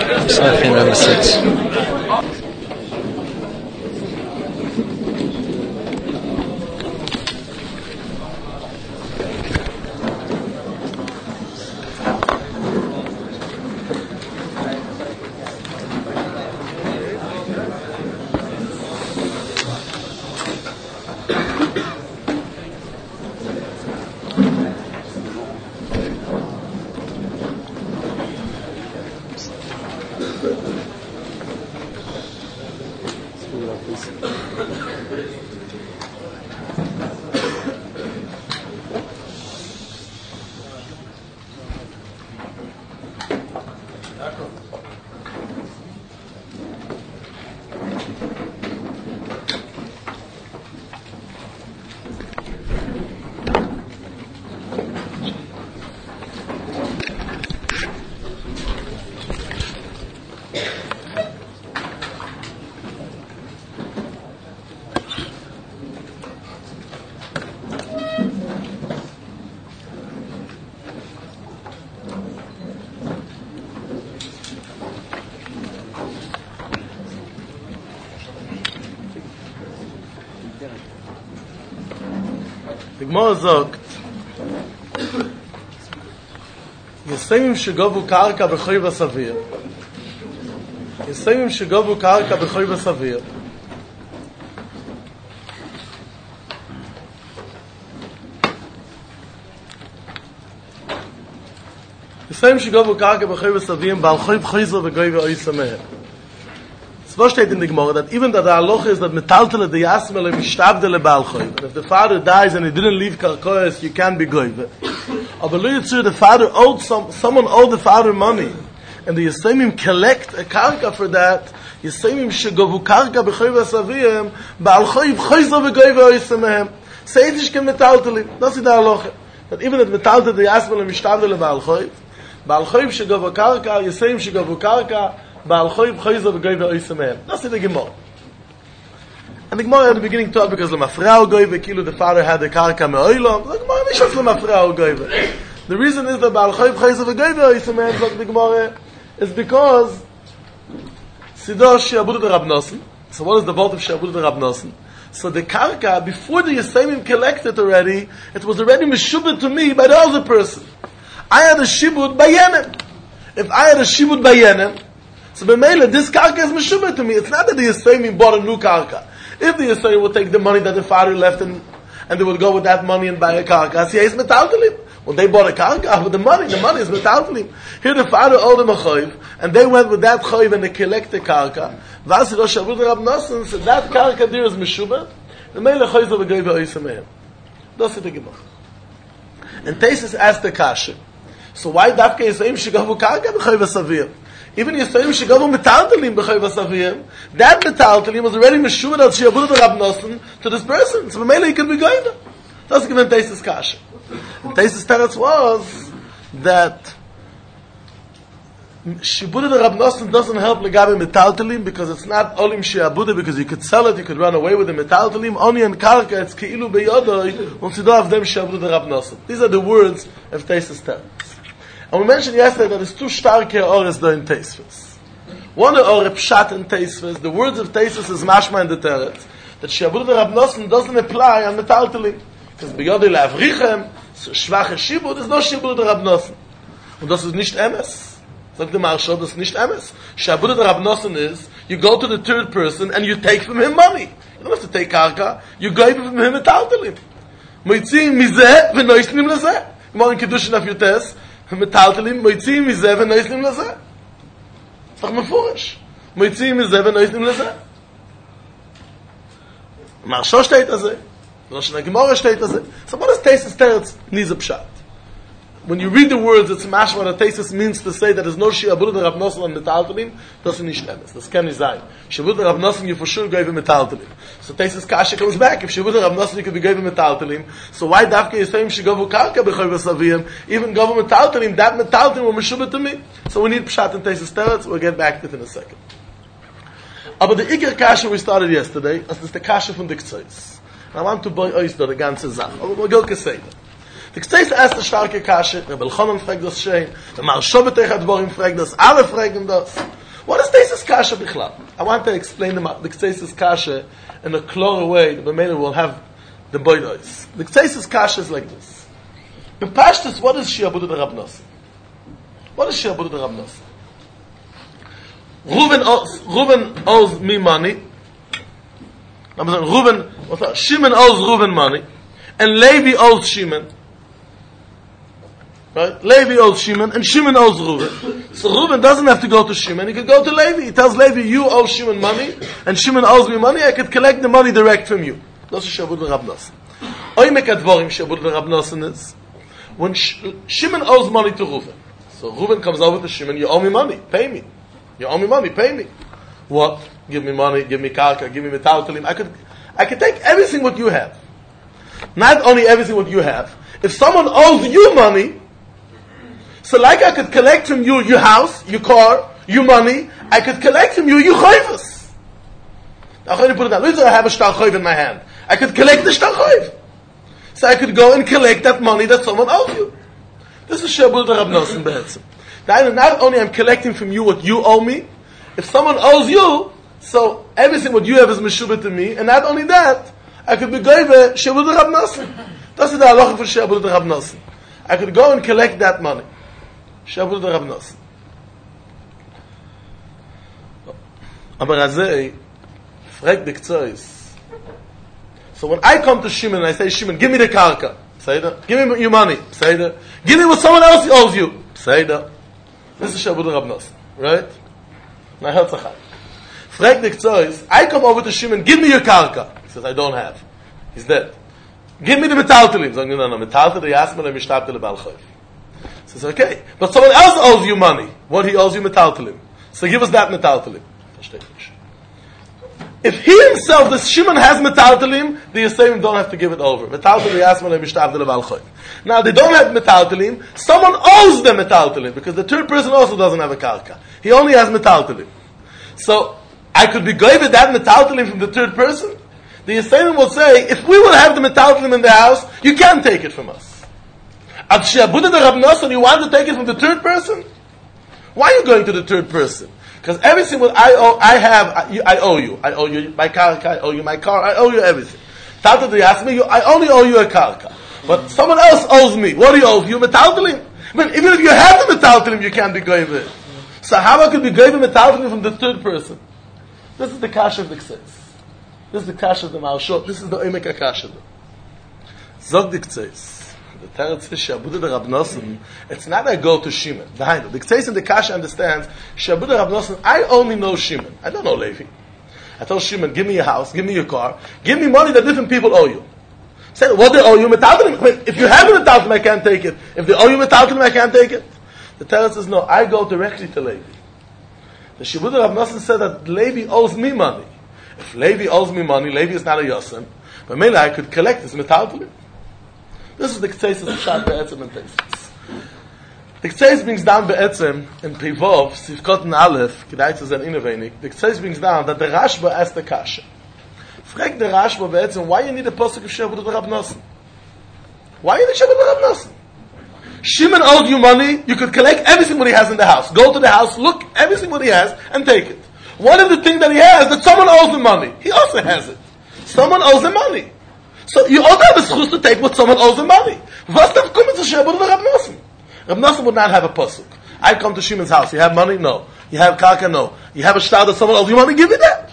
Psachim number 6. The Gemara sagt, Yesayim shegovu karka b'choy v'savir. Yesayim shegovu karka b'choy v'savir. Yesayim shegovu karka b'choy v'savir b'al choy v'choyzo v'goy v'oysameh. Was steht in the Gemara that even that the halacha is that metaltele the yasmele mishtabdele bal choyv. If the father dies and he didn't leave karkoyes, you can't be goyve. But the father owed someone owed the father money, and the Yisayimim collect a karka for that. Yisayimim shegovu karka b'choyv asaviyim bal choyv choyzo v'goyv oisamehem. Seitish ken metaltele. That's the halacha that even that metaltele the yasmele mishtabdele bal choyv shegovu karka Yisayim shegovu karka. Baal choyv choyzo v'goyve oisamehem. That's the Gemara. And the Gemara at the beginning taught because l'mafrao goyve, kilu the father had the karka me'oilom. The Gemara nishas l'mafrao goyve. The reason is that Baal choyv choyzo v'goyve oisamehem, like the Gemara, is because Sidosh she'abudu the Rab Nosson. So what is the vote of she'abudu the Rab Nosson? So the karka, before the Yisayimim collected already, it was already meshubed to me by the other person. I had a shibud by Yenem. If I had a shibud by Yenem, so b'meila, this karka is meshubah to me. It's not that the Yisayimim bought a new karka. If the Yisayimim would take the money that the father left and they would go with that money and buy a karka, see, he's metaltalim. When they bought a karka with the money is metaltalim. Here the father owed them a choiv, and they went with that choiv and they collect the karka. V'asi lo shavud Rab Nosson, so that karka there is meshubah. B'meila choyzo v'goy v'oisamehem. That's the Gemara. And Taisus asked the kasha. So why dafke Yisayim shegavu karka b'choy v'savir? Even Yisayim shegavu metaltalim b'choy v'savir, that metaltalim was already meshubah al she'abudu the Rab Nosson to this person. So b'meila he could be going there. That's given Taisus kasha. And Taisus teretz was that Shibuda the Rab Nosson doesn't help legabe metaltalim because it's not olim she'abuda, because you could sell it, you could run away with the metaltalim. Only in karka it's keilu beyodoi once you don't have them she'abuda the Rab Nosson. These are the words of Taisus teretz. And we mentioned yesterday that there's two starke ores there in Taisus. One ore pshat in Taisus. The words of Taisus is mashma in the teretz that she'abuda the Rab Nosson doesn't apply on metaltalim. Because beyodoi le'avrichem schwache shibud is no shibud der Rab Nosson. Und das ist nicht emes. Sagt der Marsha, das ist nicht emes. Shibud der Rab Nosson is, you go to the third person and you take from him money. You don't have to take karka, you give from him a taltalim. Moitzim mizeh v'noisnim lezeh. Gemara in Kiddushin of Yutes, metaltalim, moitzim mizeh v'noisnim lezeh. It's doch mefurish. Moitzim mizeh v'noisnim lezeh. Marsha steht also. So what does Taisus teretz needs a pshat? When you read the words, it's mashma that Taisus means to say that there's no she'abudu the Rab Nosson on metaltalim. Doesn't nicht emes. Das kann nicht sein. She'abudu the Rab Nosson, you for sure gave him metaltalim. So Taisus kasha comes back. If she'abudu the Rab Nosson, you could be gave him metaltalim. So why dafke Yisayim she'gavu karka b'choy v'saviyim? Even gavu metaltalim, that metaltalim will meshubah to me. So we need pshat in Taisus teretz. We'll get back to it in a second. But the ikar kasha we started yesterday, as is the kasha from the Ktsois. I want to buy ois the ganze Sache. Aber wir gehen gesehen. Die Ktsois erst starke Kasche, der Belchonon fragt das schön, der Marsha betech hat Dvorim fragt das, alle fragen das. What is Teisus Kasha Bichlal? I want to explain the Teisus Kasha in a clearer way that maybe we'll have the boidois. The Teisus Kasha is like this. The Pashtus, what is Shiabudu the Rab Nosson? What is Shiabudu the Rab Nosson? Reuven owes me money. Shimon owes Reuven money, and Levi owes Shimon. Right? Levi owes Shimon, and Shimon owes Reuven. So Reuven doesn't have to go to Shimon; he could go to Levi. He tells Levi, "You owe Shimon money, and Shimon owes me money. I could collect the money direct from you." That's Shiabud Rab Nosson. Oimek Advorim Shiabud Rab Nosson is when Shimon owes money to Reuven. So Reuven comes over to Shimon. You owe me money. Pay me. You owe me money. Pay me. What? Give me money. Give me karka. Give me metaltalim. I could take everything what you have. Not only everything what you have. If someone owes you money, so like I could collect from you your house, your car, your money, I could collect from you your chayvus. Now I'm going to put it down. Let's say I have a shtar chayv in my hand. I could collect the shtar chayv. So I could go and collect that money that someone owes you. This is Shiabud Rab Nosson Be'etzim. Not only I'm collecting from you what you owe me, if someone owes you, so everything what you have is meshubah to me, and not only that, I could be goyve Shiabud Rab Nosson. That's the halacha for Shiabud Rab Nosson. I could go and collect that money. Shiabud Rab Nosson. Aber azay, frag the ktsois. So when I come to Shimon and I say, Shimon, give me the karka. Say that. Give me your money. Say that. Give me what someone else owes you. Say that. This is Shiabud Rab Nosson. Right? Now, Herzachai. Frag the ktsois. I come over to Shimon, give me your karka. He says, I don't have. He's dead. Give me the metaltalim. So, no, metaltalim, yasman, and mishtabtel, bal chayv. He says, okay. But someone else owes you money. What he owes you, metaltalim. So give us that metaltalim. If he himself, the Shimon has metaltalim, the Yisraelim don't have to give it over. Metaltalim, yasman, and mishtabtel, bal chayv. Now, they don't have metaltalim. Someone owes them metaltalim, because the third person also doesn't have a karka. He only has metaltalim. So, I could be goy with that metaltalim from the third person. The Yisraelim will say, if we will have the metaltalim in the house, you can't take it from us. At Shiabud Rab Nosson, you want to take it from the third person? Why are you going to the third person? Because everything what I owe you. I owe you my karka, I owe you my car, I owe you everything. Tata, they ask me, I only owe you a karka. But someone else owes me. What do you owe? You metaltalim? I mean, even if you have the metaltalim, you can't be goy with it. So how I could be goy with metaltalim from the third person? This is the kasha of the Ktseis. This is the kasha of the Maharshot. This is the Oimek HaKasha. Zog the Ktseis. The Teretz is Shiabud Rab Nosson. It's not I go to Shimon. The Ktseis and the kasha understands, Shiabud Rab Nosson, I only know Shimon. I don't know Levi. I told Shimon, give me your house, give me your car, give me money that different people owe you. Say, what they owe you, metaltalim. I mean, if you have a metaltalim, I can't take it. If they owe you metaltalim, I can't take it. The Teretz says, no, I go directly to Levi. The Shiabud Rab Nosson said that Levi owes me money. If Levi owes me money, Levi is not a Yosem. But maybe I could collect his metaltalim. This is the Ktseis of Pshat Be'etzem and Teisus. The Ktseis brings down Be'etzem in Pivov, Sivkot and Aleph, Kedai zu sein Innewenig. The Ktseis brings down that the Rashba asked the Kasha. Frag the Rashba Be'etzem, why you need a posuk of Shiabud Rab Nosson? Why you need Shiabud Rab Nosson? Shimon owes you money, you could collect everything what he has in the house. Go to the house, look everything what he has, and take it. One of the things that he has, that someone owes him money. He also has it. Someone owes him money. So you also have a schus to take what someone owes him money. What's the coming to Shiabud Rab Nosson? Rab Nosson would not have a pasuk. I come to Shimon's house. You have money? No. You have karka? No. You have a shtar that someone owes you money? Give me that.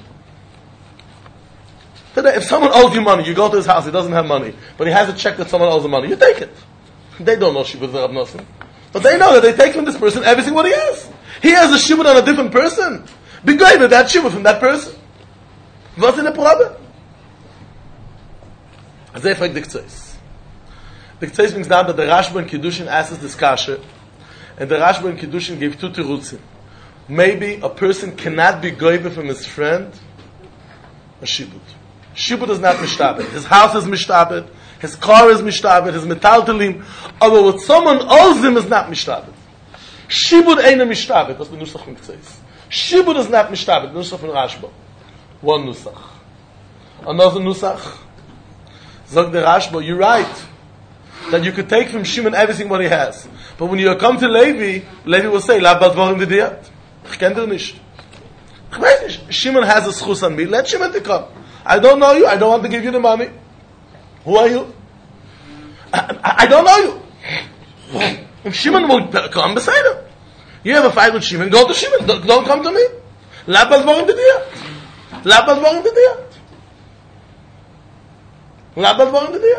Today, if someone owes you money, you go to his house. He doesn't have money, but he has a check that someone owes him money. You take it. They don't know Shiabud Rab Nosson, but they know that they take from this person everything what he has. He has a shibud on a different person. Be good with that shibud from that person. What's in the problem? As they frag the Ktseis. The Ktseis brings down that the Rashba in Kiddushin asks this kasha, and the Rashba in Kiddushin gave two terutzim. Maybe a person cannot be goyve from his friend a shibud. Shibud is not mishtabed. His house is mishtabed. His car is mishtabed. His metaltalim. Although what someone owes him is not mishtabed. Shibud ain't a mishtabed. That's the nusach from Ktseis. Shibud is not mishtabed. The nusach from Rashba. One nusach. Another nusach. Zog the Rashba, you're right. That you could take from Shimon everything what he has. But when you come to Levi, Levi will say, La badvarim v'diyat. Ich kenne dich nicht. Ich weiß nicht. Shimon has a schus on me. Let Shimon to come. I don't know you. I don't want to give you the money. Who are you? I don't know you. If Shimon will come beside him. You have a fight with Shimon, go to Shimon. Don't come to me. Laat pas morgen te dir. Laat pas morgen te dir. Laat pas morgen te dir.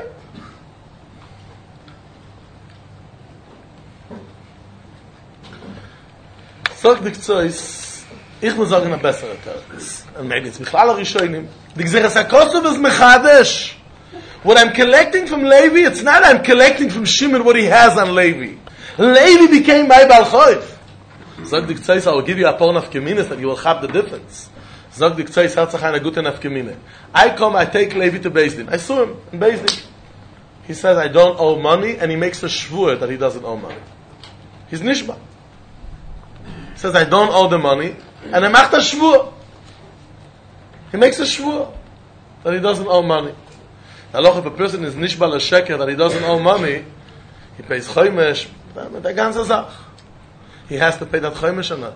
Sag dich zu uns, ich muss sagen, ein besserer Terz. Und maybe it's Michlal Rishonim. Die Gzeres HaKosov is Mechadesh. What I'm collecting from Levi, it's not I'm collecting from Shimon what he has on Levi. Levi became my Baal Choiv. Sag dich zu uns, I will give you a porn of Keminis that you will have the difference. Sag dich zu uns, herzach eine gute Nafkemine. I come, I take Levi to Beis Din. I saw him in Beis Din. He says, I don't owe money, and he makes a shvur that he doesn't owe money. He's Nishba. He says, I don't owe the money, and he makes a shvur. He makes a shvur that he doesn't owe money. Now, if a person is Nishba l'sheker that he doesn't owe money, he pays choymesh, the ganze Sach. He has to pay that choymesh or not.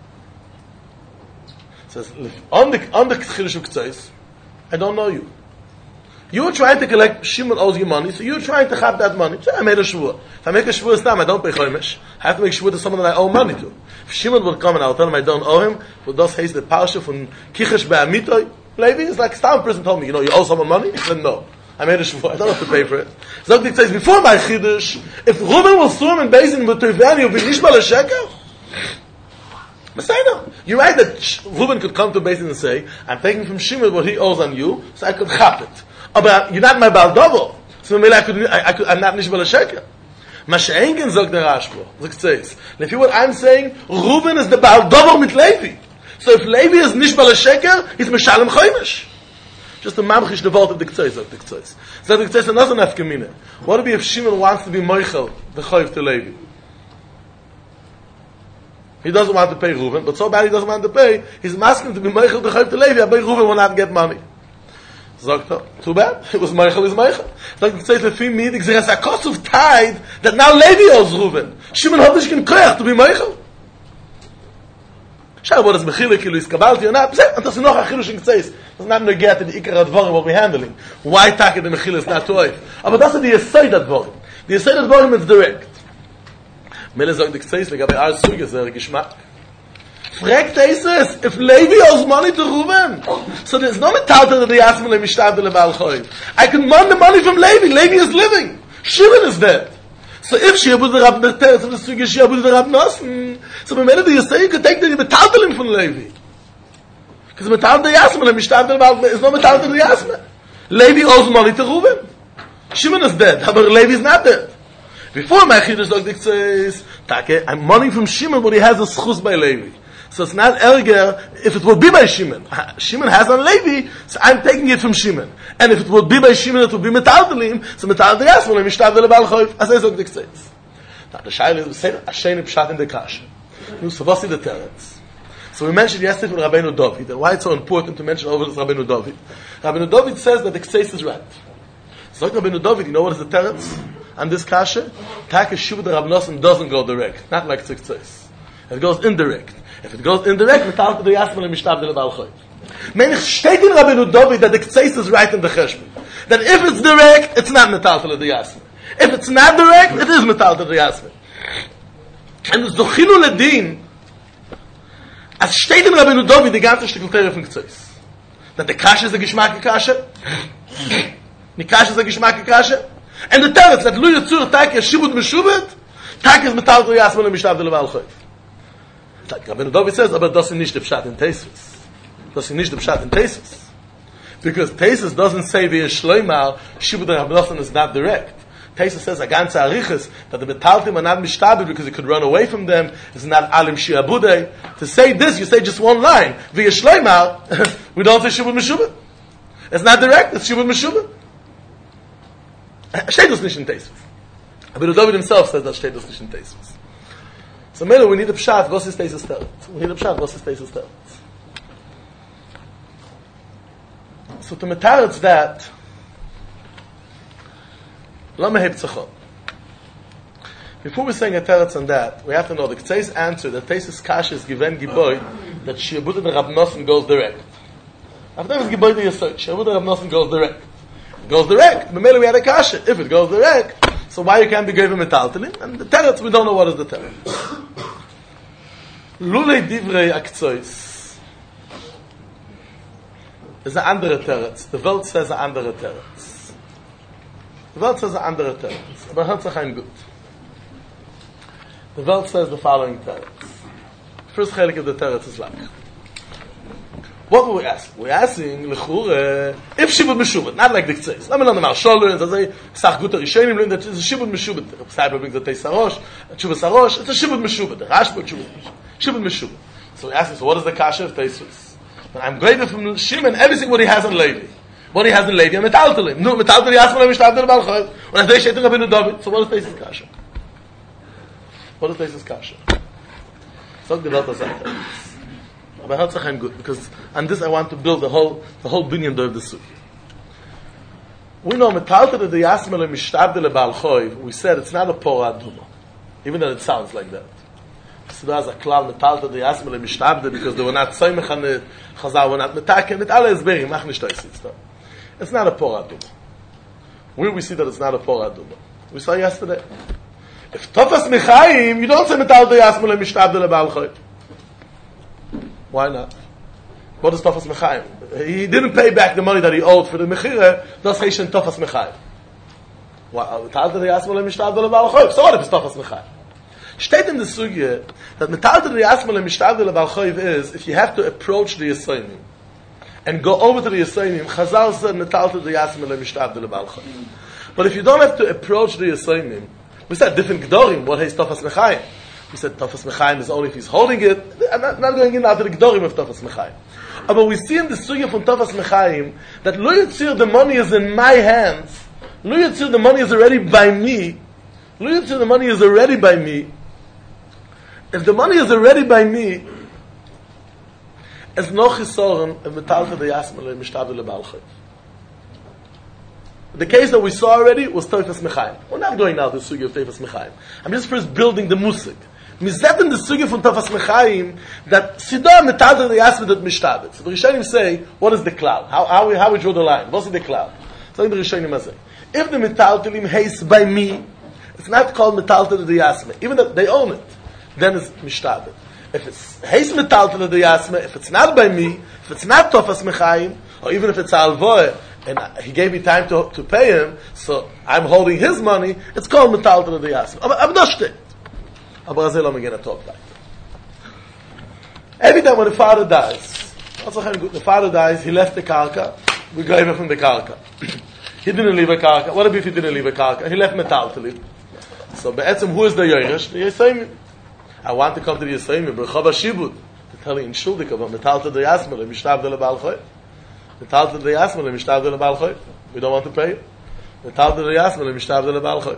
He says, on the Chiddush Uktzos, I don't know you. You were trying to collect, Shimon owes you money, so you were trying to have that money. So I made a shvur. If I make a shvur this time, I don't pay choymesh. I have to make shvur to someone that I owe money to. If Shimon will come and I'll tell him I don't owe him, but thus hates the parsha from Kichesh be'amitoy, Levi is like, Stam person told me, you owe someone money? He said, no. I made a shvur. I don't have to pay for it. Zogdik says, before my Chiddush, if Reuben will sue him in Beis Din with Tovani, he'll be Nishba l'sheker? Messiah. You're right that Reuben could come to Beis Din and say, I'm taking from Shimon what he owes on you, so I could chap it. But you're not my Baal Dovo. So maybe I'm not Nishba l'sheker. Masha'engen zog der Rashbo. Zog says, if you what I'm saying, Reuben is the Baal Dovo mit Levi. So if Levi is Nishba l'sheker, he's Meshalem Choymesh. Just a mamchish devote of the Ktsois, of the Ktsois. So the Ktsois another nafkamina. What would be if Shimon wants to be Moichel, the Choyv to Levi? He doesn't want to pay Reuven, but so bad he doesn't want to pay, he's asking to be Moichel, the Choyv to Levi, but Reuven will not get money. Zogto, too bad. It was Moichel is Moichel. So the Ktsois lefi me, there is a cost of tithe that now Levi owes Reuven. Shimon hat nicht kein Koyach to be Moichel. Schau, what is Mechile, Kilo is Kabbalti or not? And that's noch a Chilush in Ktsois. It's not going to get to the Ikar Advarim what we're handling. Why Taka the Mechila is not toif? But that's the Yesod Advarim. The Yesod Advarim is direct. Mele sagt the Ktsois, like Abay Ar Suge, is Geschmack. Fragt Jesus, if Levi owes money to Reuven, so there's no metalta that they ask me, Mishtav Baal Choyv. I can demand the money from Levi. Levi is living. Shimon is dead. So if Shibud the Rab Nerteres, if the Suge Shibud the Rab Nosen, so Mele the Yesod could take the metalta from Levi. Because metal the Yasmin, and Mishtav is no metal the Yasmin. Levi owes money to Reuven. Shimon is dead, but Levi is not dead. Before my Chiddush Dogdik says, I'm money from Shimon, but he has a schus by Levi. So it's not erger if it would be by Shimon. Shimon has on Levi, so I'm taking it from Shimon. And if it would be by Shimon, it would be metal the Lim, so metal the Yasmin, and Mishtav the Baal Choyv. As I Dogdik says. Now the Shaila is saying, Asheni Pshat in the Kasha. So what's the Teretz? So we mentioned yesterday from Rabbeinu David, and why it's so important to mention over this Rabbeinu David. Rabbeinu David says that the Ktsois is right. So like Rabbeinu David, you know what is the teretz on this kasha? Taka Shuvah the Rab Nosson doesn't go direct, not like the Ktsois. It goes indirect. If it goes indirect, metal the Yasmin and Mishtav the Baal Choyv. Meaning, steht in Rabbeinu David that the Ktsois is right in the cheshbon. That if it's direct, it's not metal the Yasmin. If it's not direct, it is metal the Yasmin. And it's Zochinu Ledin, as steht in Rabbeinu David, die ganze Stückeltere von Ktsois. That the Kasha is a Geschmack Kasha. The Kasha is a Geschmack Kasha. And the teretz, that Lu Yitzur, Taki, Shibud Meshubet, Taki is Metal to Yasmin and Mishtav the Baal Choyv. Like Rabbeinu David says, aber das ist nicht der Pshat in Tesis. Das ist nicht der Pshat in Tesis. Because Tesis doesn't say the Shloimar, Shibud the Rabbeinu is not direct. Tesis says a ganze arichas that the betaltim are not mishtabed because he could run away from them. It's not alim shi'abudei. To say this, you say just one line. V'ya shleimar, we don't say shibud meshubah. It's not direct. It's shibud meshubah. Shteitus nicht in Tesis. But David himself says that Shteitus nicht in Tesis. So Melo, we need a pshat. What's his Tesis tell? We need a pshat. What's his Tesis tell? So to metarets that. Lama heb tzachon. Before we're saying a teretz on that, we have to know the Ktseis answer that Tesis Kasha is given Giboy that Shiabud the Rab Nosson goes direct. After that, Giboy the Yesod, Shiabud the Rab Nosson goes direct. It goes direct. The middle we had a Kasha. If it goes direct, so why you can't be given metaltalin? And the teretz, we don't know what is the teretz. Lulei divrei Aktsois is an andere teretz. The Welt says an andere teretz. The Welt says an andere teretz. Aber hört sich ein gut. The Welt says the following teretz. First chelik of the teretz is like, what were we asking? We're asking, l'chure, if shibud meshubed, not like the Ktseis. Let me learn the Marsholler, and say, sach guter Rishonim, learn that it's a shibud meshubed. The Stibler brings the Teis Sarosh, Tshuvas Sarosh, it's a shibud meshubed. The Rashba, shibud meshubed. So we're asking, so what is the kasha of Teisus? When I'm graded from Shimon, everything what he has in Levi. What he has in Levi, I'm metaltalim. No, metaltalim, yasman, mishtavdel, balchayv. When I say, Shetin Rabbeinu David, so what is Teisus kasha? What is Teisus kasha? So the Welt says, but Herzach good, because on this I want to build the whole binyan of the sugi. We know metalta the yasmel mishtabdel balchoiv. We said it's not a pora duma, even though it sounds like that. So there's a klal metalta the yasmel mishtabdel because they were not soymech on it, Chazal were not metaken. It all is berim. Mach nicht it's not a pora duma. Where we see that it's not a pora duma. We saw yesterday. If tofas mechayim, you don't say metalta the yasmel mishtabdel balchoiv. Why not? What is Tofas Mechayim? He didn't pay back the money that he owed for the Mechira. That's Heishen Tofas Mechayim. So what if it's Tofas Mechayim? Steht in the Sugya that Metalta the Yasmal and Mishtavdel Balchoiv is if you have to approach the Yisayim and go over to the Yisayim, Chazal said Metalta the Yasmal and Mishtavdel Balchoiv. But if you don't have to approach the Yisayim, we said different Gdorim, what is Tofas Mechayim? We said Tofas Mechayim is only if he's holding it. I'm not going in after the Gdorim of Tofas Mechayim. But we see in the Sugya from Tofas Mechayim that Lo Yitzir, the money is in my hands. Lo Yitzir, the money is already by me. Lo Yitzir, the money is already by me. If the money is already by me, as no chisoron of metalta the yasmel mishtavdel lebalchayv. The case that we saw already was Tofas Mechayim. We're not going now to the Sugya of Tofas Mechayim. I'm just first building the musig. Mizet in the Sugya from Tofas Mechayim that Sidah metalta the yasmel that mishtavdel. So the Rishonim say, what is the cloud? How we draw the line? What's the cloud? So the Rishonim say, if the metaltalim haste by me, it's not called metalta the yasmel, even though they own it. Then it's mishtavdel. If it's haste metalta the yasmel, if it's not by me, if it's not Tofas Mechayim, or even if it's alvoy, and he gave me time to pay him, so I'm holding his money, it's called metalta the yasmel. I'm not sure. Aber I'm going to talk about it. Every time when the father dies, the father dies, he left the karka, we gave him from the karka. He didn't leave a karka. What if he didn't leave a karka? He left metalta. So, be'etzem, who is the Yeresh? The Yisayim. I want to come to the Yisayim, B'chava Shibud, to tell you in Shuldik about metalta the yasmel, mishtavdel lebalchoy. Metalta the yasmel, mishtavdel lebalchoy. We don't want to pay. Metalta the yasmel, mishtavdel lebalchoy.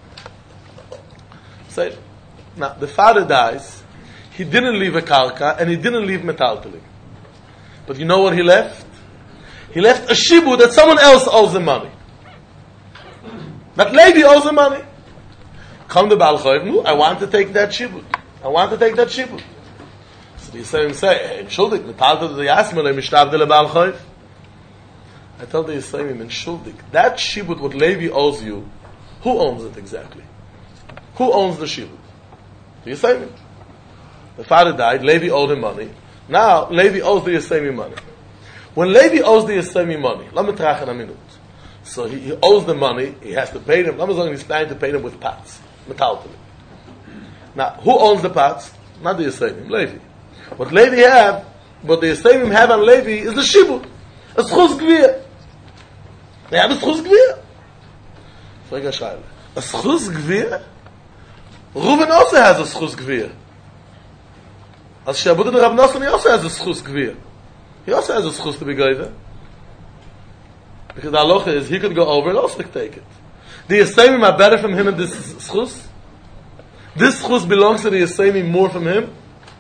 Say, now, the father dies, he didn't leave a karka, and he didn't leave metaltalim. But you know what he left? He left a shibud that someone else owes the money. That lady owes the money. Come to Baal Choyv, I want to take that shibud. I want to take that shibud. So the Yisayim say, hey, Shuldik, metalta the yasmel, mishtavdel Baal Choyv. I tell the Yisayim in Shuldik, that shibud what Levi owes you, who owns it exactly? Who owns the shibud? The Yisayim. The father died, Levi owed him money. Now, Levi owes the Yisayim money. When Levi owes the Yisayim money, let me trach in a minute. So he owes the money, he has to pay them. Let me say he's planning to pay them with pots. Metaltalim. Now, who owns the pots? Not the Yisayim, Levi. What the Yisayim have on Levi is the shibud. A schus gvir. They have a schus gvir. Frag a shaila. A schus gvir? Reuven also has a schus gvir. As Shabudah the Rab Nosson, he also has a schus gvir. He also has a schus to be goyver. Because the halacha is, he could go over and also take it. The Yisayim are better from him in this schus? This schus belongs to the Yisayim more from him?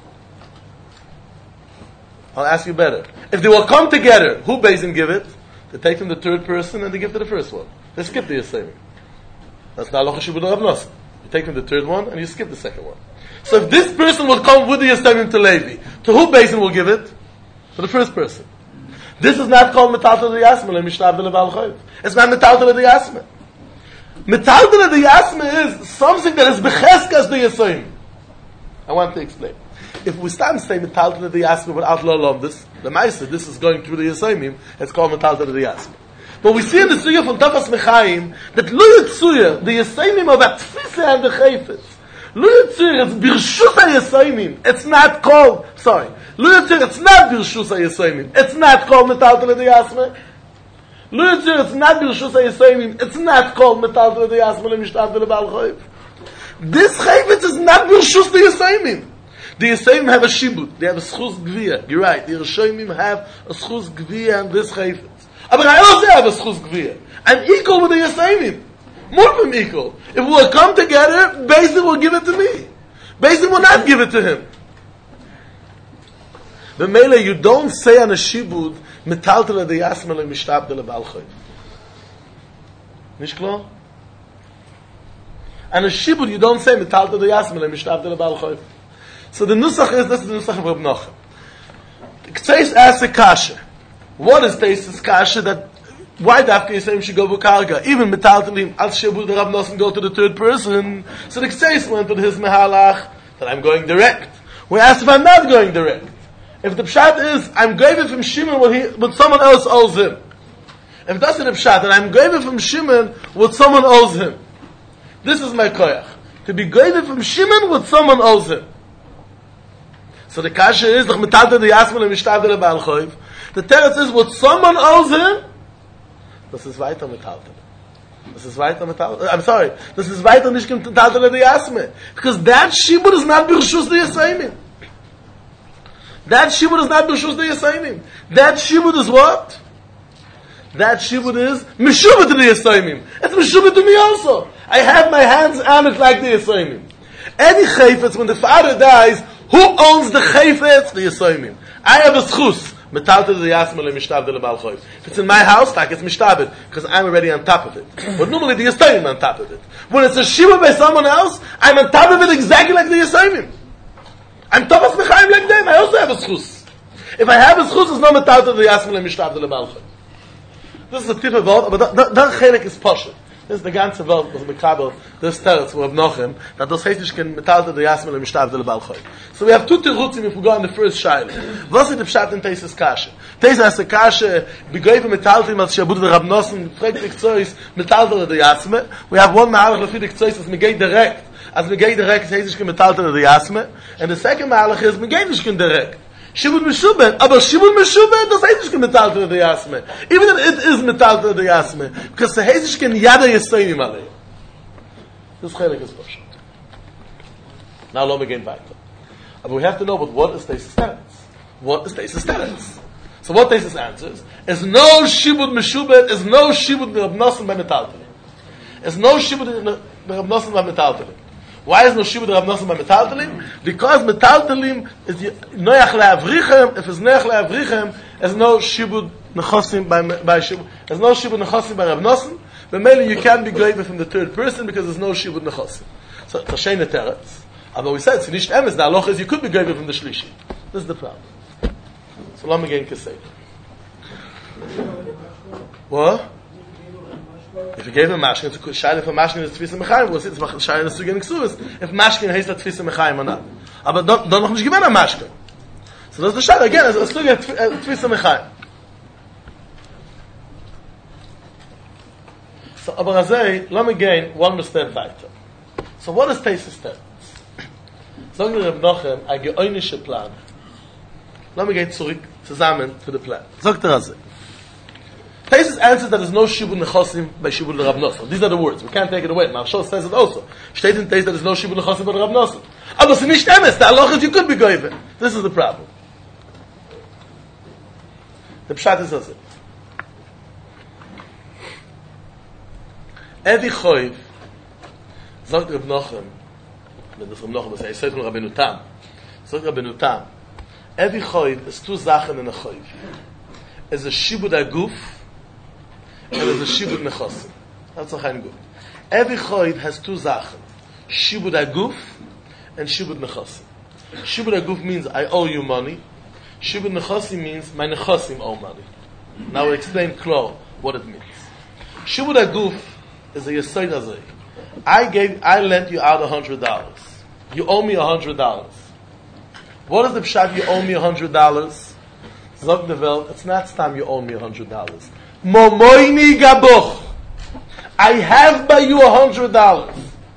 I'll ask you better. If they will come together, who pays him give it? They take from the third person and they give to the first one. They skip the Yisayim. That's the halacha Shabudah Rab Nosson. You take him the third one, and you skip the second one. So if this person will come with the Yisayimim to Levi, to who Beis will give it? To the first person. This is not called metaltel de yasme, le mishtabde le bal choyv. It's not metaltel de yasme. Metaltel de yasme is something that is becheskas de Yisayimim. I want to explain. If we start and say metaltel de yasme without lo this, the ma'aser, this is going through the Yisayimim, it's called metaltel de yasme. But we see in the Sugya from Tafas Mechaim that lo yitzuya, the Yisayimim of that tfisa and the chayfetz. Lo yitzuya, it's birshus ha-Yisayimim. It's not called, Lo yitzuya, it's not birshus ha-Yisayimim. It's not called metaltel de yasme. Lo yitzuya, it's not birshus ha-Yisayimim. It's not called metaltel de yasme, le mishtabde le bal choyv. This chayfetz is not birshus the Yisayimim. The Yisayimim have a shibud. They have a schuz gviyah. You're right. The Yisayimim have a schuz gviyah and this chayfetz. But I also have a schuz gviyah. I'm equal with the Yisayimim. More than equal. If we will come together, Beis Din will give it to me. Beis Din will not give it to him. But Mele, you don't say on a shibud, metaltel de yasme le mishtabde le bal choyv. Nicht klar? On a shibud, you don't say metaltel de yasme le mishtabde le bal choyv. So the nusach is, this is the nusach of Reb Nachum. Ktseis asks a kasha. What is Teisus kasha that why Dafka Yisayim should go v'karga? Even metaltelim al shibud the Rav Nosson go to the third person. So the Ktseis went with his mehalach that I'm going direct. We asked if I'm not going direct. If the pshat is I'm going from Shimon what someone else owes him. If that's the pshat that I'm going from Shimon what someone owes him. This is my koyach. To be going from Shimon what someone owes him. So the kasha is the metaltel de yasme le mishtabde le bal choyv. The teretz is what someone owes him. Das ist weiter metaltel. Das ist weiter metaltel. I'm sorry. Das ist weiter nicht metaltel de yasme. Because that shibud is not b'rshus de Yisayimim. That shibud is not b'rshus de Yisayimim. That shibud is what? That shibud is meshubah to the Yisayimim. It's meshubah to me also. I have my hands on it like the Yisayimim. Any chayfetz, when the father dies, who owns the chayfetz? The Yisayimim. I have a schus. Metaltel de yasme le mishtabde le bal choyv. If it's in my house, like it's mishtabed, because I'm already on top of it. But normally the Yisayimim on top of it. When it's a shibud by someone else, I'm on top of it exactly like the Yisayimim. I'm Tafas Mechaim like them. I also have a schus. If I have a schus, it's not metaltel de yasme le mishtabde le bal choyv. This is a tip of all, but that chelik is poshut. This is the ganze Welt, was Mekabel, this teretz, Rav Nachum, that those heißt, ich can metaltel de yasme le mishtabde le bal choyv. So we have two terutzim if we go on the first shaila. Was is the pshat in Teisus kasha? Teisus has a kasha, begoive metaltel as shabud de Rav Nosson, fragt the kzois, metaltel de yasme. We have one ma'alach lefi the kzois, as megei direct. As megei direct, heißt, ich can metaltel de yasme. And the second ma'alach is, megei nicht can direct. Shibud meshubed, aber shibud meshubed, das heißt, ich kann metaltel de yasme. Even if it is metaltel de yasme, because the heißt, ich kann yada Yisayimim alei. This chelik is poshut. Now let me get back. But we have to know, but what is Teisus teretz? What is Teisus teretz? So what Teisus answers is no shibud meshubed, is no shibud Rav Nosson by metaltelim. Is no shibud Rav Nosson by metaltelim. Why is no shibud Rav Nosson by metaltelim? Because metaltelim is noyach le'avrichem. If it's noyach le'avrichem, there's no shibud nechosim by shibud. There's no shibud nechosim by Rav Nosson. But mainly you can't be greiver from the third person because there's no shibud nechosim. So it's a shein teretz. Although we said it's nicht emes. The halacha is you could be greiver from the shlishi. This is the problem. So let me get in kasei. What? If you gave him mashkin, it's a shaila for mashkin is tfisa mechaim. We'll see it's shaila is sugen ksuvis. If mashkin is that tfisa mechaim or not. But don't noch nicht given a mashkin. So that's the shaila again. It's a sugen tfisa mechaim. So aber azay, let me gain one more step weiter. So what is Teisus teretz? Sagen wir Rav Nachum, a geoynische Plan. Let me get zurück zusammen to the plan. Sagt azay. Teisus answers that there's no shibud nechosim by shibud Rav Nosson. These are the words. We can't take it away. Marshal says it also. Steht in Teisus that there's no shibud nechosim by Rav Nosson. Aber es ist nicht emes. The halacha is you could be goyven. This is the problem. The pshat is as it. Every choiv, sagt Rav Nachum, wenn das Rav Nachum ist, sagt Rabbeinu Tam. Sagt Rabbeinu Tam. Every choiv is two zachen in a choiv. Is a shibud aguf, and there's a shibud nechosim. That's a chayin good. Every choiv has two zachen. Shibud Aguf and Shibud Nechasim. Shibud Aguf means I owe you money. Shibud Nechasim means my Nechasim owe money. Now we'll explain clear what it means. Shibud Aguf is a Yesod Hazeh. I lent you out $100. You owe me $100. What is the pshat? You owe me $100. Zog the Welt, it's not time you owe me $100. Momoini gaboch. I have by you $100.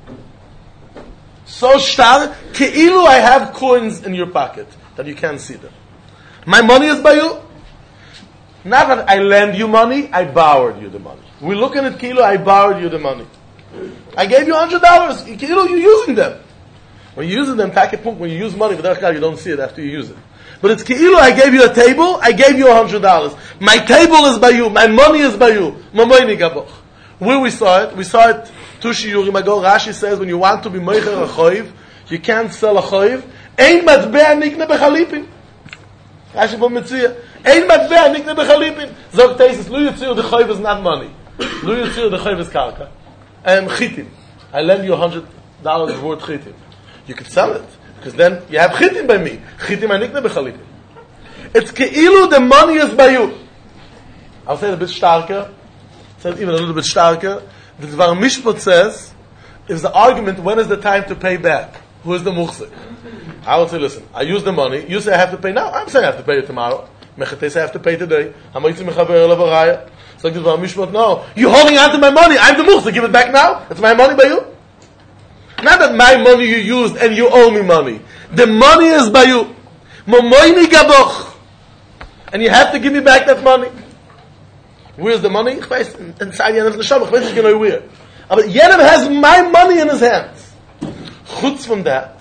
So shtar, keilu I have coins in your pocket that you can't see them. My money is by you. Not that I lend you money, I borrowed you the money. We're looking at keilu, I borrowed you the money. I gave you $100. Keilu, you're using them. When you're using them, when you use money, you don't see it after you use it. But it's keilu, I gave you a table, I gave you $100. My table is by you, my money is by you. Momoini gaboch. Where we saw it 2 shiurim ago, Rashi says when you want to be meicher a choiv, you can't sell a choiv. Ein matbea nikne bechalipin. Rashi from Metzia. Ein matbea nikne bechalipin. Zog Teisus, lu yitzir, the choiv is not money. Lu yitzir, the choiv is karka. And chitim. I lend you $100 worth chitim. You could sell it. Because then you have chitim by me. Chitim anikne bechalipin. It's keilu, the money is by you. I'll say it a bit starker. Says even a little bit starker. The Dvar Mishpat says, is the argument, when is the time to pay back? Who is the muhsik? I would say, listen, I use the money. You say I have to pay now. I'm saying I have to pay it tomorrow. Mechatei say I have to pay today. So the Dvar Mishpat, no. You're holding on to my money. I'm the muhsik. Give it back now. It's my money by you. Not that my money you used and you owe me money. The money is by you. Momoini gaboch. And you have to give me back that money. Where's the money? Inside Yenem's neshama. Ich weiß nicht where. But Yenem has my money in his hands. Chutz from that,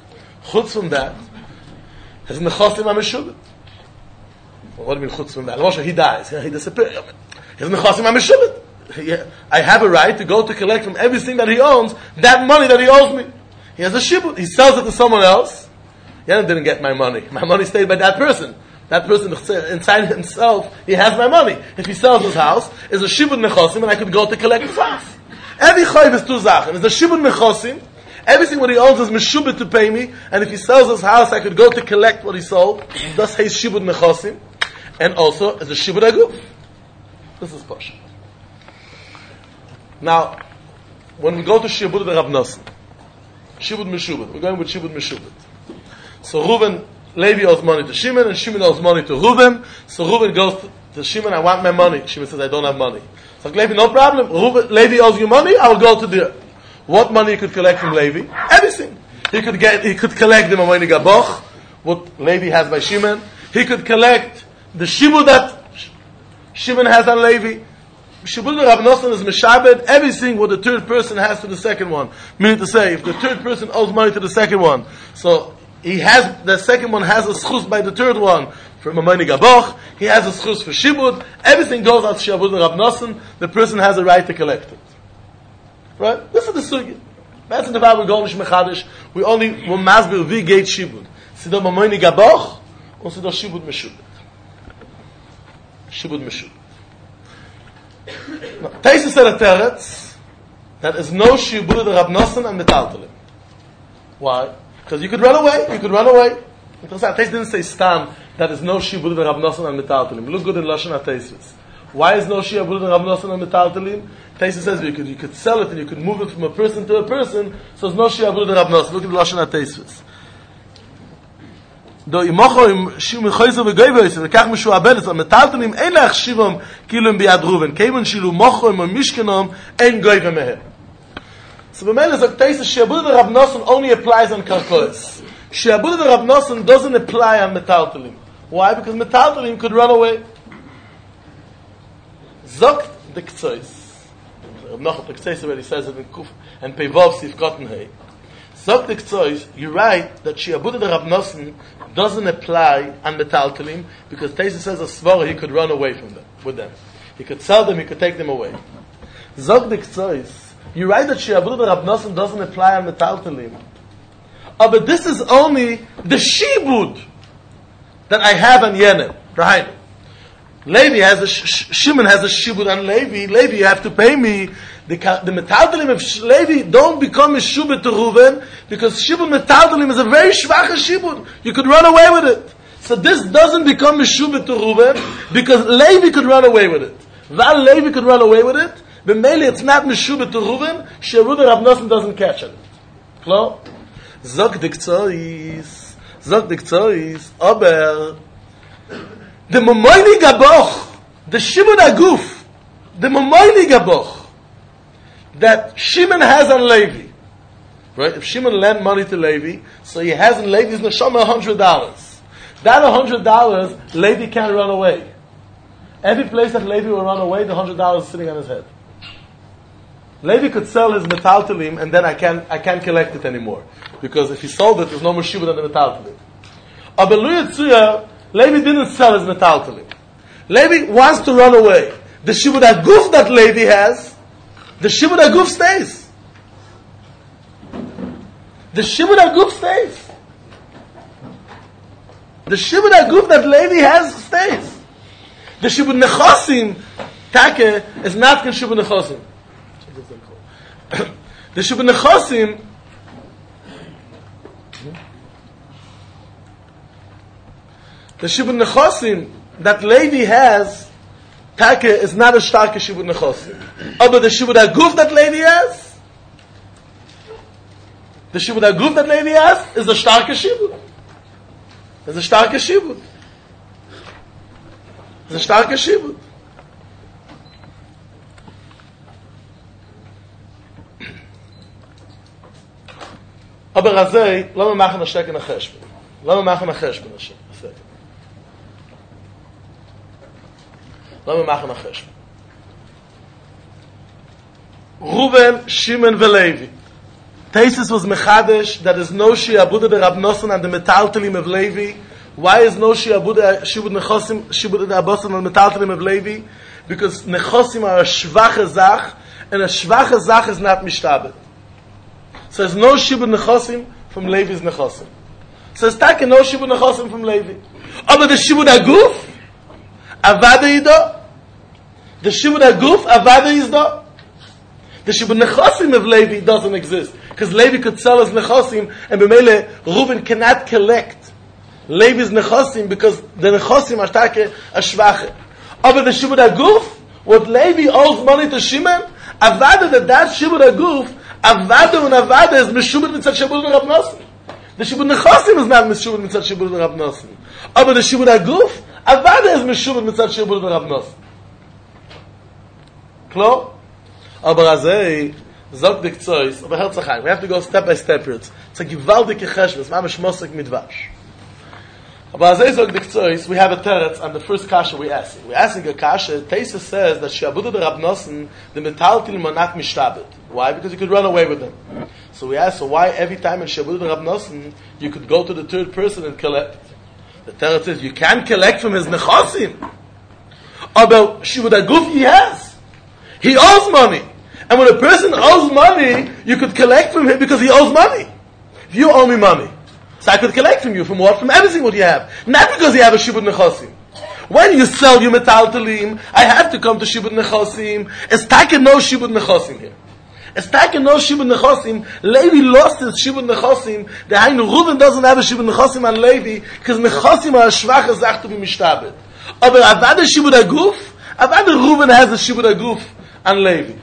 has nechasim ameshubit. What do you mean chutz from that? Moshe, he dies. He disappears. His nechasim ameshubit. I have a right to go to collect from everything that he owns, that money that he owes me. He has a shibut. He sells it to someone else. Yenem didn't get my money. My money stayed by that person. That person inside himself, he has my money. If he sells his house, it's a shibud nechosim, and I could go to collect his house. Every chayv is 2 zachen. It's a shibud nechosim. Everything what he owns is meshubit to pay me, and if he sells his house, I could go to collect what he sold. Thus, he's shibud nechosim, and also it's a shibud aguf. This is Pasha. Now, when we go to shibud the Rav Nosson, shibud meshubit, we're going with shibud meshubit. So Reuven, Levi owes money to Shimon, and Shimon owes money to Reuven. So Reuven goes to Shimon, I want my money. Shimon says, I don't have money. So Levi, no problem. Levi owes you money, I will go to there. What money you could collect from Levi? Everything. He could collect the Momoini Gaboch, what Levi has by Shimon. He could collect the shibud that Shimon has on Levi. Shibud Rav Nosson is Meshabed, everything what the third person has to the second one. Meaning to say, if the third person owes money to the second one, so the second one has a schus by the third one for Momoini Gaboch. He has a schus for Shibud. Everything goes out to Shibud Rav Nosson. The person has a right to collect it. Right? This is the sugya. That's in the Bible. We're going to Mechadish. We masbir vi gate Shibud. Sido Momoini Gaboch or sido Shibud Meshubet. Shibud Meshubet. Taisa said a teretz that is no Shibud Rav Nosson and Metaltalim. Why? Because you could run away. Taisa didn't say stam that is no shibud Rav Nosson and Metaltalim. Look good in Lashon HaTaisus. Why is no shibud Rav Nosson and Metaltalim? Taisa says you could sell it and you could move it from a person to a person. So it's no shibud Rav Nosson. Look at Lashon HaTaisus. Do imocho im shimu choyzo v'goyvoyz v'kach mishuabedes al Metaltalim ein lach shivom kilum biyad Ruven keivon shilu mocho im mishkenom ein goyve meher. So the man is like Taisa, Sheabud Rav Nosson only applies on Karkois. Sheabud Rav Nosson doesn't apply on Metaltalim. Why? Because Metaltalim could run away. Zokt the Ktsois. Rav Nosson the Ktsois already says it in Kuf and Pevov Sif Cotton Hay. Zokt the Ktsois, you're right that Sheabud Rav Nosson doesn't apply on Metaltalim because Taisa says a Svara he could run away from them, with them. He could sell them, he could take them away. Zokt the Ktsois, you're right that Sheabud Rav Nosson doesn't apply on Metaltalim. But this is only the shibud that I have on Yenem. Right? Levi has Shimon has a shibud on Levi. Levi, you have to pay me. The metaltalim of Levi don't become Meshubed to Reuven because Shibud metaltalim is a very schwache Shibud. You could run away with it. So this doesn't become Meshubed to Reuven because Levi could run away with it. While Levi could run away with it, but mainly it's not Meshubed to Reuven, Sheruda Rav Nosson doesn't catch it. Klar? Zog dik Zois, aber the Momoyni Gaboch, the Shibud Aguf, the Momoyni Gaboch, that Shimon has on Levi, right? If Shimon lent money to Levi, so he has in Levi's neshama $100. That $100, Levi can't run away. Every place that Levi will run away, the $100 is sitting on his head. Levi could sell his metaltalim, and then I can't collect it anymore, because if he sold it, there's no more shibud on the metaltalim. Abeluya Tzuya, Levi didn't sell his metaltalim. Levi wants to run away. The shibud aguf that Levi has, the shibud aguf stays. The shibud aguf stays. The shibud aguf that Levi has stays. The shibud nechosim, take, is not con shibud nechosim. The shibud nechosim, that Levi has, take, is not a starke shibud nechosim. But the shibud aguf that Levi has, the shibud aguf that Levi has, is a starke shibud. Is a starke shibud. Is a starke shibud. Aber azay, lo me machen a stecken a cheshbon. Lo me machen a cheshbon a stecken. Lo me machen a cheshbon. Reuven, Shimon, Levi. Taisus was mechadesh that is no shi'abuda de Rab Nosson and the metaltalim of Levi. Why is no shi'abuda shibud nechosim, shibud de Abosim and metaltalim of Levi? Because nechosim are a shvache zach, and a shvache zach is not mishtabed. So there's no shibud nechosim from Levi's nechosim. So it's taken no shibud nechosim from Levi. But the shibud aguf, avada yido. The shibud aguf, avada yizdo. The shibud nechosim of Levi doesn't exist. Because Levi could sell his nechosim, and b'meile, Reuven cannot collect Levi's nechosim, because the nechosim are take a shvache. But the shibud aguf, what Levi owes money to Shimon, avada that shibud aguf, avada and avada is meshubed mitzat shibud Rab Nosson. The shibud nechosim is not meshubed mitzat shibud Rab Nosson. But the shibud aguf, avada is meshubed mitzat shibud Rab Nosson. Klar? Aber azay, zog dik tzois, aber hört sich ein. We have to go step by step here. It's a gewaltige cheshbon. It's mamish mosek mit vash. Aber azay zog dik tzois, we have a teretz on the first kasha we asking. We asking a kasha, Teisa says that she'abudu de Rab Nosson, the metaltalim are not mishtabed. Why? Because you could run away with them. So we ask, so why every time in she'abudu de Rab Nosson, you could go to the third person and collect? The teretz says, you can't collect from his nechosim. But shibud aguf he has. He owes money. And when a person owes money, you could collect from him because he owes money. If you owe me money, so I could collect from you from what? From everything what you have. Not because you have a shibud nechosim. When you sell your metaltalim, I have to come to shibud nechosim. It's taken no shibud nechosim here. It's taken no shibud nechosim. Levi lost his shibud nechosim. The Hainu Reuven doesn't have a shibud nechosim on Levi because nechosim are a schwache zach to be mishtabed. Aber avada shibud aguf, avada Reuven has a shibud aguf on Levi.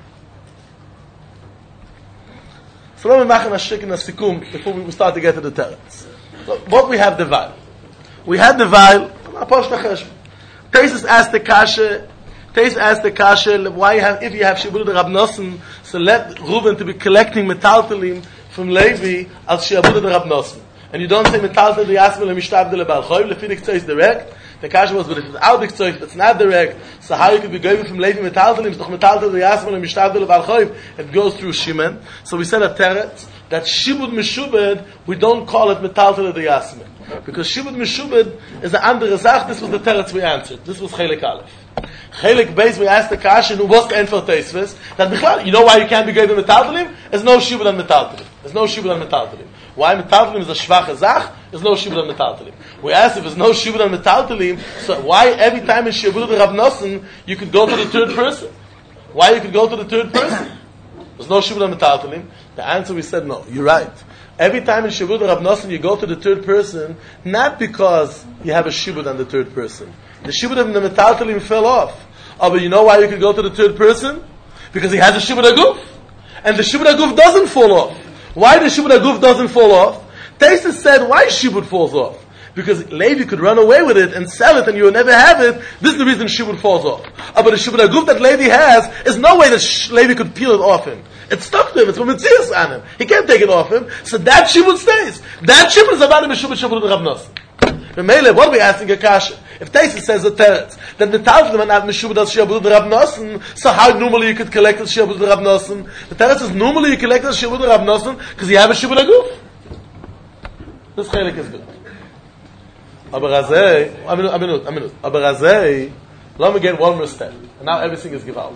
So let me make a shik in a sikum before we start to get to the teretz. So what we have the vial. We had the vial. Taisus asked the kasha. Why if you have shibud de Rab Nosson, so let Reuven to be collecting metaltalim from Levi as shibud de Rab Nosson, and you don't say metaltalim de Yasmel and Mishtab de Lebal Choyv. Lefidik tzayis direct. The kasha was, but if it's out of tzayis, it's not direct. So how you could be going from Levi metaltalim? It's doch metaltalim de Yasmel and Mishtab de Lebal Choyv. It goes through Shimon. So we said a teretz that shibud meshubed we don't call it metaltalim de Yasmel because shibud meshubed is the andere zach. This was the teretz we answered. This was chelik aleph. Chelik beis we asked the kasha who was the end for teisves that bichlal. You know why you can't be going metaltalim? There's no shibud on metaltalim. There's no shibud on metaltalim. Why metaltalim is a shvache zach? There's no shibud on metaltalim. We asked if there's no shibud on metaltalim, so why every time in shibud de Rab Nosson you could go to the third person? Why you could go to the third person? There's no shibud on metaltalim. The answer we said no. You're right. Every time in shibud Rav Nosson you go to the third person, not because you have a shibud on the third person. The shibud of the metaltalim fell off. Oh, but you know why you could go to the third person? Because he has a shibud aguf. And the shibud aguf doesn't fall off. Why the shibud aguf doesn't fall off? Taisus said why shibud falls off. Because Levi could run away with it and sell it and you will never have it. This is the reason shibud falls off. But the shibud aguf that Levi has is no way that Levi could peel it off him. It's stuck to him. It's from Mitzias on him. He can't take it off him. So that shibud stays. That shibud is about him shibud Rav Nosson. What are we asking a kasha? If Taisus says a teretz, then the talmud man not meshubad as shibud Rav Nosson. So how normally you could collect as shibud Rav Nosson? The teretz is normally you collect as shibud Rav Nosson because you have a shibud aguf. This chelik is good. Aber Razei, a minute. Aber Razei, let me get one more step. And now everything is gewaltig.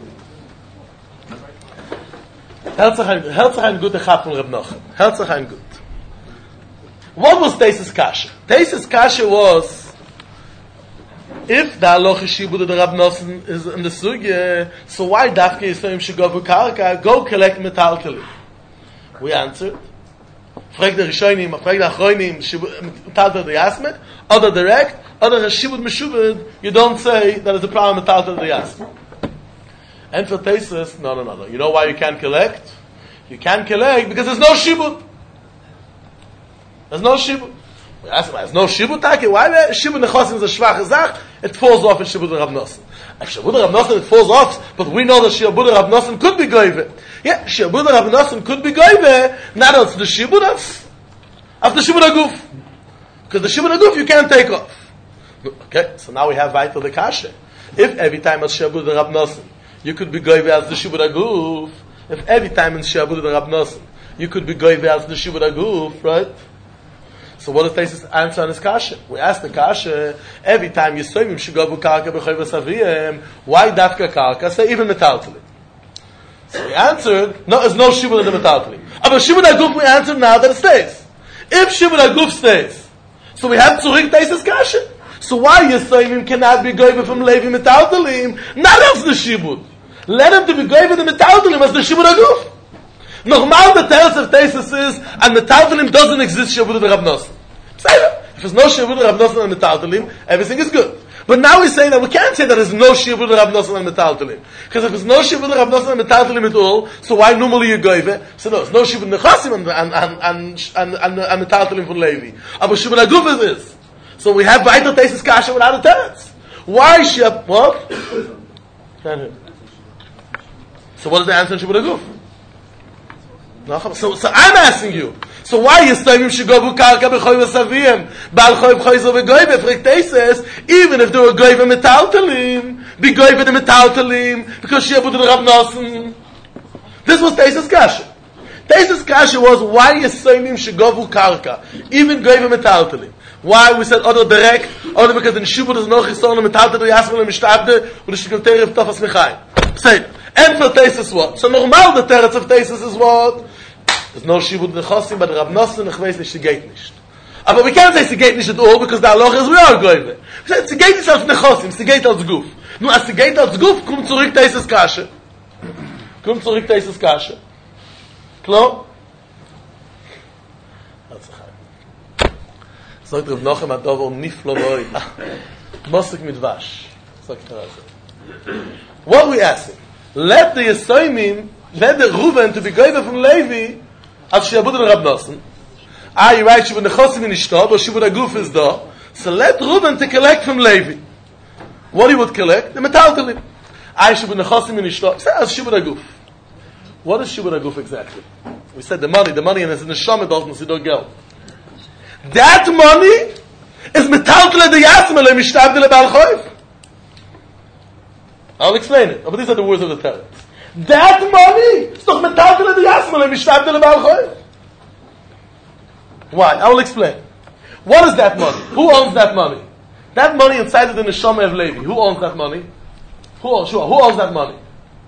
Hält sich ein guter Chap von Reb Nochem. Hält sich ein gut. What was Taisus Kasha? Taisus Kasha was, if the halacha shibud of the Reb Nosson is in the sugya, so why dafke Yisraelim should go karka, go collect metaltalim? We answered. Frag the Rishonim, frag the Achronim, metaltal the Yasmet, other direct, other shibud meshubud, you don't say that it's a problem metaltal the Yasmet. And for Taisus, no. You know why you can't collect? You can't collect because there's no shibud. There's no shibud. We ask why there's no shibud, Taki. Why shibud nechosim is a schwache zach? It falls off in shibud Rav Nosson. If shibud Rav Nosson it falls off, but we know that shibud Rav Nosson could be goyve. Yeah, shibud Rav Nosson could be goyve. Not of the shibud of the shibud aguf. Because the shibud aguf you can't take off. Okay, so now we have Vaitel the Kasha. If every time as shibud Rav Nosson you could be goyve as the shibud aguf, if every time in shibud Rav Nosson you could be goyve as the shibud aguf, right? So what does Taisus answer on his kasha? We asked the kasha, every time you say him shigavu karka b'chayvas aviyim, why dafka karka? Say even metaltalim. So we answered, no, there's no shibud in the metaltalim. But shibud aguf we answered now that it stays. If shibud aguf stays, so we have zurik Taisus kasha. So why Yisraelim cannot be goyve from Levi metaltalim? Not as the shibud. Let him to be goyve the metaltalim as the shibud aguf. Normal the teretz of Taisus is, and metaltalim doesn't exist shibud Rav Nosson. If there's no shibud Rav Nosson and metaltalim, everything is good. But now we say that we can't say that there's no shibud Rav Nosson and metaltalim. Because if there's no shibud Rav Nosson and metaltalim at all, so why normally you goyve? So no, there's no shibud nechasim and metaltalim for Levi. Aber shibud aguf is. So we have Vaitel Taisus Kasha without a teretz. Why shibud? What? So what is the answer in shibud aguf? So I'm asking you. So why is Yisraelim shigavu karka b'choyv v'saviyim b'al choyv choyzo v'goyve? Frek Taisus, even if there were goyve metaltalim, be goyve the metaltalim because shibud the Rav Nosson. This was Taisus Kasha. Taisus Kasha was why Yisraelim shigavu karka, even goyve metaltalim. Why we said other direct, other because in shibud is no chiston metaltalim yasmel mishtabde u'lishkilteir of tafas mechayim. Say. And for Taisus what? So normal the teretz of Taisus is what? There's no shibud nechosim, but Rav Nosson ich weiß nicht, sie geht nicht. Aber we can't say sie geht nicht at all, because the halacha is we are goyve. We say, sie geht nicht als nechosim, sie geht als guf. Nur als sie geht als guf, kommt zurück Taisus Kasha. Kommt zurück Taisus Kasha. Klar? Sagt Rav Nochem hat aber niflo loi. Mosik mit wasch. Sagt er also. What we asking? Let the Yisraelim, let the Reuven to be goyve from Levi, as shibud and Rav Nosson. You write shibud nechosim in ishto, but shibud aguf is da. So let Reuven to collect from Levi. What he would collect? The metaltalim. Shibud nechosim in ishto. As shibud aguf. What is shibud aguf exactly? We said the money and it's in the neshama doesn't see no geld. That money is metaltal the yasmel mishtabde lebal choyv. I'll explain it. But these are the words of the teretz. That money is not metaltal the yasmel mishtabde lebal choyv. Why? I will explain. What is that money? Who owns that money? That money inside of the neshama of Levi. Who owns that money? Who owns that money?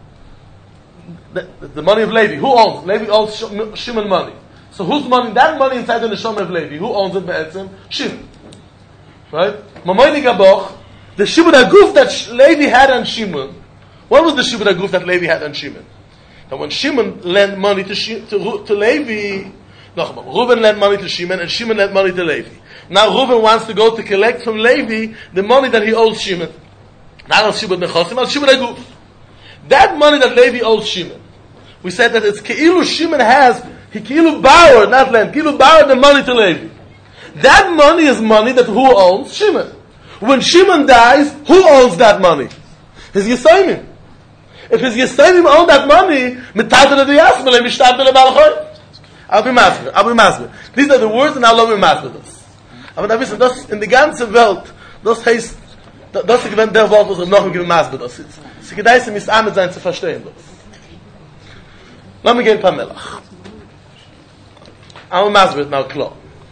The money of Levi. Who owns? Levi owns Shimon money. So whose money? That money inside the neshama of Levi. Who owns it? Be'etzem? Shimon. Right? Mamoyni Gaboch, the Shibud Aguf that Levi had on Shimon What was the Shibud HaGuf that Levi had on Shimon? That when Shimon lent money to Levi, Reuben lent money to Shimon, and Shimon lent money to Levi. Now Reuben wants to go to collect from Levi the money that he owes Shimon. Not on Shibud Nechosim, on Shibud HaGuf. That money that Levi owes Shimon, we said that it's Keilu Shimon has, he Keilu borrowed, not lent, Keilu borrowed the money to Levi. That money is money that who owns? Shimon. When Shimon dies, who owns that money? His Yisayimim. If his Yisayimim own that money, Mitadel the Yasmel, Mishtabel the Balchoy. I'll be masber. These are the words, and I'll be masber this. Aber da wissen, das in die ganze Welt, das heißt, das ist gewinnt der Wort, was noch ein gewinnt masber das ist. Sie gedeißen, mis Ahmed sein zu verstehen das. Lass mich gehen, Pamelach. I'll be masber it now, klar.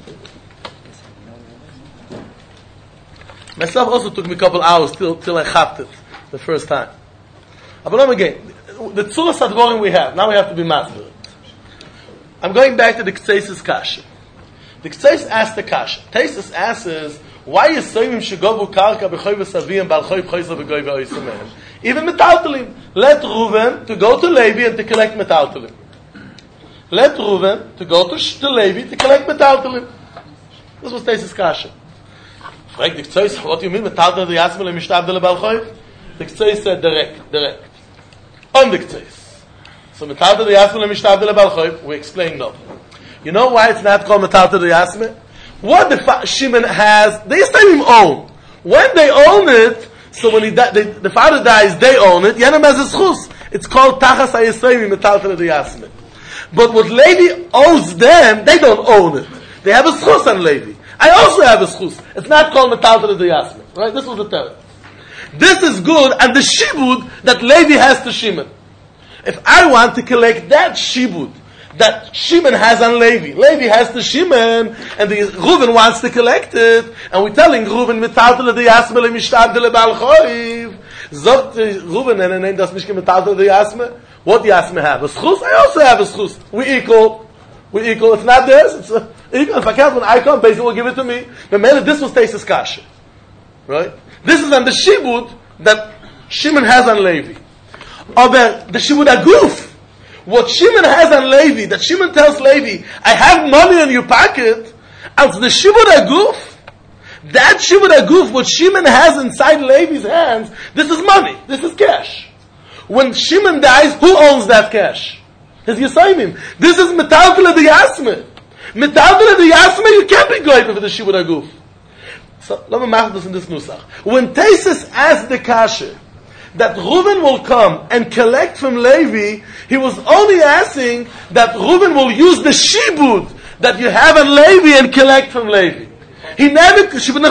Myself also took me a couple hours till I chapped it the first time. But let me again, the Tzulas Adgorim we have, now we have to be masber. I'm going back to the Ktseis Kasha. The Ktseis asked the Kasha. Ktseis asks, why is Soimim Shegovu Karka B'choy V'Saviyim B'al Choy B'choy V'Goy V'Oisamehem? Even Metaltalim. Let Reuven to go to Levi and to collect Metaltalim. Let Reuven to go to Levi to collect Metaltalim. This was Ktseis Kasha. Frag the Ktseis, what do you mean Metaltalim the Yasmel and Mishtabdele B'al Choy? The Ktseis said direct. On the Ktseis. So Metalta the Yasme and Mishtabdele Balchoy, we explain no. You know why it's not called Metalta the Yasme? What the Shimon has, they Yisraelim own. When they own it, so when the father dies, they own it. Yenem has a schus. It's called Tachas HaYisraelim Metalta the Yasme. But what Levi owes them, they don't own it. They have a schus on Levi. I also have a schus. It's not called Metalta the Yasme. Right? This was the term. This is good, and the shibud that Levi has to Shimon. If I want to collect that shibud that Shimon has on Levi, Levi has to Shimon, and the Reuven wants to collect it, and we're telling Reuven, Metaltele de Yasme le Mishtabdele Bal Choiv. Zogt Reuven, and name das nicht Metaltele de Yasme. What Yasme have? A schus? I also have a schus. We equal. It's not theirs. It's equal. If I can't, when I come, basically will give it to me. But mainly this was Teisus Kasha. Right? This is on the shibud that Shimon has on Levi. Aber the Shibud HaGuf, what Shimon has on Levi, that Shimon tells Levi, I have money in your pocket, as the Shibud HaGuf, that Shibud HaGuf, what Shimon has inside Levi's hands, this is money, this is cash. When Shimon dies, who owns that cash? His Yisayimim. This is Metaltele de Yasme. Metaltele de Yasme, you can't be going for the Shibud HaGuf. So, let me make this in this nusach. When Teisus asked the Kasha, that Reuven will come and collect from Levi, he was only asking that Reuven will use the shibud that you have on Levi and collect from Levi. He never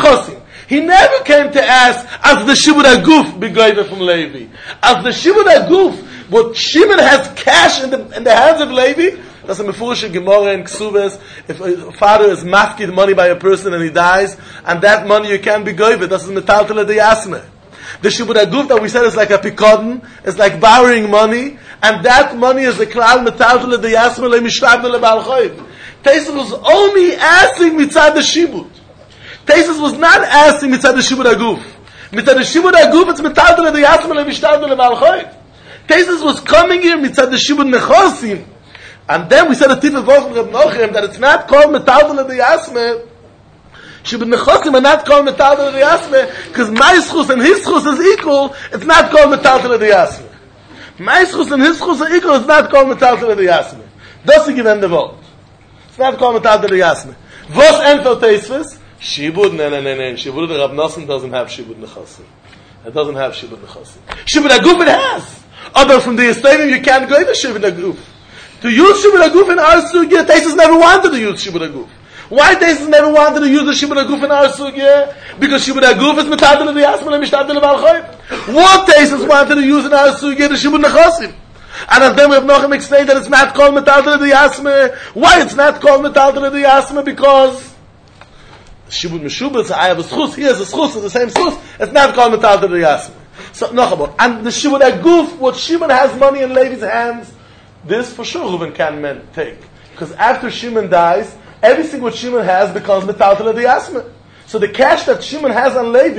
came to ask, as the shibud HaGuf be goyve from Levi. As the shibud HaGuf, what Shimon has cash in the hands of Levi, that's a mefurish Gemara and Ksubes. If a father is mafkid money by a person and he dies, and that money you can't be goyve, that's metaltele de Yasme. The Shibud HaGuf that we said is like a pikadon, it's like borrowing money, and that money is the klal metaltele de Yasme le Mishtabdele Bal Choiv. Teisus was only asking mitzad the Shibud. Teisus was not asking mitzad the Shibud HaGuf. Mitzad the Shibud HaGuf, it's metaltele de Yasme le Mishtabdele Bal Choiv. Teisus was coming here mitzad the Shibud Nechosim. And then we said a tip of Reb Nochem that it's not called metaltele de Yasme. Shibud Nechosim are not called Metaltele de Yasme, because my schus and his schus is equal, it's not called Metaltele de Yasme. My schus and his schus are equal, it's not called Metaltele de Yasme. Das ist gewend der Wort. It's not called Metaltele de Yasme. Was entfällt Teisves? Shibud, no. Shibud the Rav Nosson doesn't have Shibud Nechosim. It doesn't have Shibud Nechosim. Shibud HaGuf it has. Although from the Yisraelim you can't go to Shibud HaGuf. To use Shibud HaGuf in our sugya, Teisus never wanted to use Shibud HaGuf. Why Teisus never wanted to use the Shibud HaGuf in our sugya? Because Shibud HaGuf is Metaltele de Yasme le Mishtabdele Bal Choiv. What Teisus wanted to use in our sugya, the Shibud Nechosim. And as then we have Nochem explained that it's not called Metaltele de Yasme. Why it's not called Metaltele de Yasme? Because Shibud Meshubah, I have a schus, he has a schus, it's the same schus, it's not called Metaltele de Yasme. So, Nochem, and the Shibud HaGuf, what Shimon has money in Levi's hands, this for sure Reuven can take. Because after Shimon dies, everything what Shimon has becomes Metaltele de Yasme. So the cash that Shimon has on Levi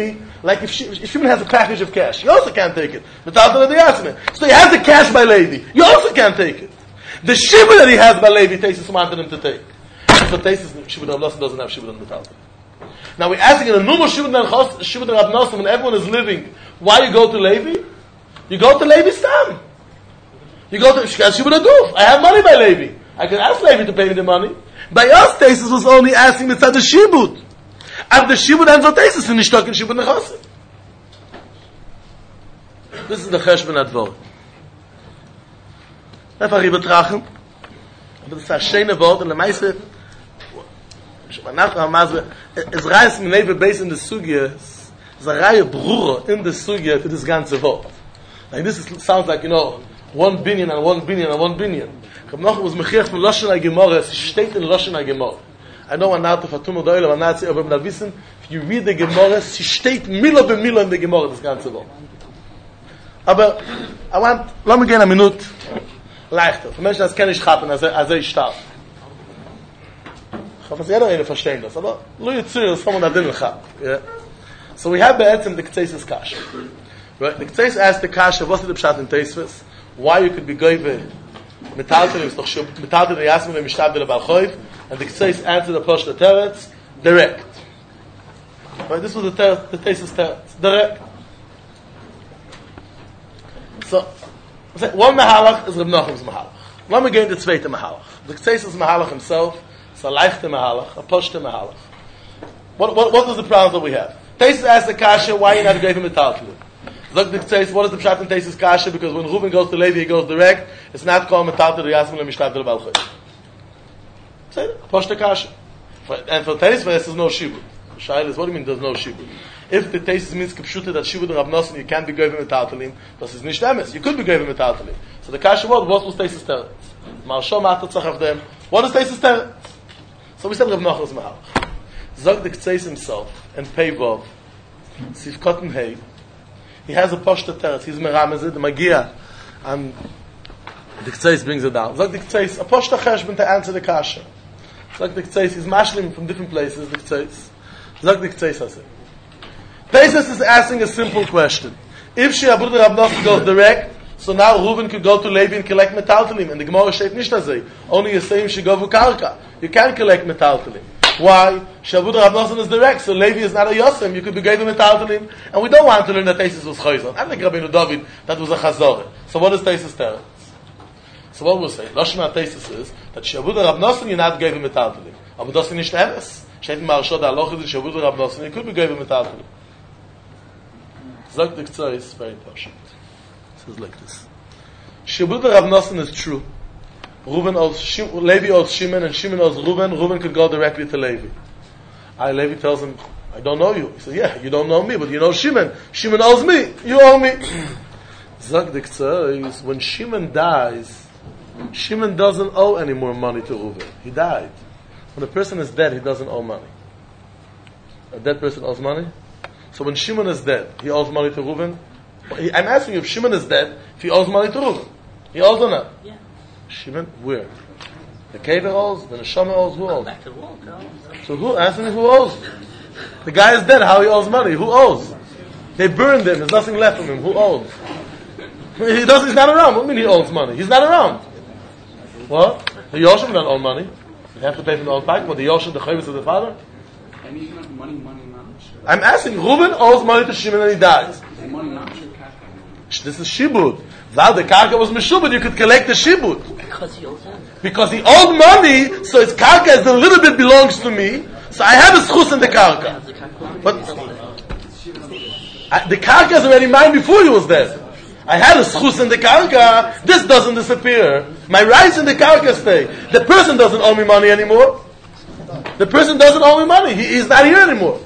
Like if Shimon has a package of cash, you also can't take it. Metaltel Yasmin. So he has the cash by Levi. You also can't take it. The Shibud that he has by Levi, Taisus wanted him to take. So Taisus Shibud Rav Nosson doesn't have Shibud on Metaltel. Now we're asking in a normal Shibud Rav Nosson when everyone is living, why you go to Levi? You go to Levi Stam. You go to Shibud Aduf. I have money by Levi. I can ask Levi to pay me the money. By us, Taisus was only asking the Shibud. And the Shibud ends on Taisus and Nishtok and Shibud Nechosim. This is the Cheshbon Advor. Einfach hier betrachten. Aber das ist ein schönes Wort und der meiste es reißt mir neben Beis in der Sugye es ist eine Reihe Brüche in der Sugye für das ganze Wort. Like this sounds like, 1 billion and 1 billion and 1 billion. Ich habe noch was Mechiach von Lashon HaGemorah, es steht in Lashon HaGemorah. I know not to Fatum oder Oile, aber wenn wissen, if you read the Gemorah, es steht Milo be Milo in der Gemorah, das ganze Wort. Aber, lass mir gehen eine Minute leichter. Für Menschen, das kann ich schaffen, als ich starb. Ich hoffe, dass jeder eine verstehen das, aber lo yitzir, das kommen da drin gehabt. So we have be'etzem the Kteisus Kasha. Right? The Kteisus asked the Kasha, what's the Pshat in Teisvis? Why you could be goyve metaltelim, metaltelim yasmin mishtabdele balchoiv, and the Kteisus answered the Poshta Teretz, direct. Right? This was the Teisvis Teretz, direct. So, one Mahalach is Reb Nachum's Mahalach. Let me get the zweite Mahalach. The Kteisus Mahalach himself, it's a leichte Mahalach, a Poshta Mahalach. What is the problem that we have? Teisus asked the Kasha, why you not gave him a Talmud? Look, the Kteisus, what is the Pshat in Teisus Kasha? Because when Reuben goes to Levi, he goes direct. It's not called Metaltel Yasmin Lemishtabdel Balchoy. Say it, Poshta Kasha. And for Teisus, there's no Shibud. Shail is, what do you mean there's no Shibud? If the Teisus means Kipshuta that Shibud and Rav Nosson, you can't be given Metaltelim, das ist nicht Emes. You could be given Metaltelim. So the Kasha what was Teisus Teretz? Marsho Matat Tzach of them. What is Teisus Teretz? So we said Rav Nachum's Mahalach. Zog the Kteisus himself, and Peivov, Sif Cotton Hay, he has a Poshta Teretz, he's Meramezid, the Magia, and the Kteisus brings it down. Zog the Kteisus, a Poshta Cheshbon to answer the Kasha. Zog the Kteisus, he's mashlim from different places, the Kteisus. Zog the Kteisus has it. Teisus is asking a simple question. If She'abud Rav Nosson goes direct, so now Reuven could go to Levi and collect metaltelim, and the Gemara steht nicht azay. Only Yisayim shegovu karka. You can't collect metaltelim. Why? She'abud Rav Nosson is direct, so Levi is not a Yosem. You could be given metaltelim, and we don't want to learn that Teisus was chayzon. I think Rabbeinu David that was a chazorah. So what is Teisus tell? So what we'll say, Lashon Teisus is that She'abud Rav Nosson you not given metaltelim. Aber das ist nicht emes. Steht in Marshot Aloch is She'abud Rav Nosson you could be given metaltelim. Zog the Kteisus is very important. It says like this. Shibud Rav Nosson is true. Levi owes Shimon and Shimon owes Reuven. Reuven could go directly to Levi. Levi tells him, I don't know you. He says, yeah, you don't know me, but you know Shimon. Shimon owes me. You owe me. Zog the Kteisus, when Shimon dies, Shimon doesn't owe any more money to Reuven. He died. When a person is dead, he doesn't owe money. A dead person owes money? So when Shimon is dead, he owes money to Reuven. I'm asking you, if Shimon is dead, if he owes money to Reuven, he owes or not? Yeah. Shimon, where? The Kever owes, the Neshama owes, who owes? Back to the wall, So who? Ask me who owes. The guy is dead, how he owes money? Who owes? They burned him, there's nothing left from him. Who owes? He's not around. What do you mean he owes money? He's not around. What? The Yoshim don't owe money. You have to pay from the old bank, but the Yoshim, the Chavis of the father? And he's not money. I'm asking, Reuben owes money to Shimon and he dies. Money, not This is Shibud. While the Karka was Meshubud, you could collect the Shibud. Because he owes him. Because he owed money, so his Karka is a little bit belongs to me, so I have a schus in the Karka. But the Karka is already mine before he was dead. I had a schus in the Karka, this doesn't disappear. My rights in the Karka stay. The person doesn't owe me money anymore. The person doesn't owe me money. He's not here anymore.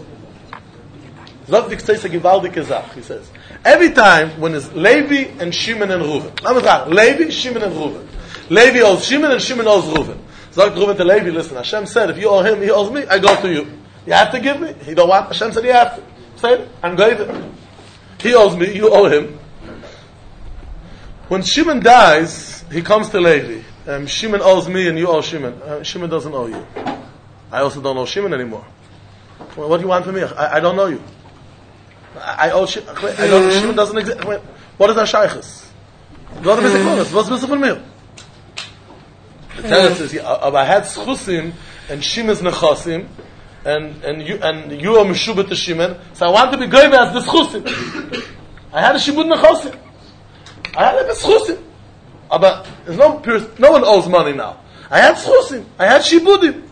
He says, every time when it's Levi and Shimon and Reuven. Levi, Shimon and Reuven. Levi owes Shimon and Shimon owes Reuven. Sagt Reuven to Levi, listen, Hashem said, if you owe him, he owes me, I go to you. You have to give me. He don't want, Hashem said you have to. Say it, I'm going. He owes me, you owe him. When Shimon dies, he comes to Levi. Shimon owes me and you owe Shimon. Shimon doesn't owe you. I also don't owe Shimon anymore. What do you want from me? I don't know you. I owe Shimon doesn't exist. What is our shaykhs? What is it? What's missing from me? The teretz is, I had schusim and Shimon's nechasim, and you are meshubet to Shimon, so I want to be goyve as the schusim. I had a shibud nechasim. I had a schusim. But there's no one owes money now. I had schusim. I had shibudim.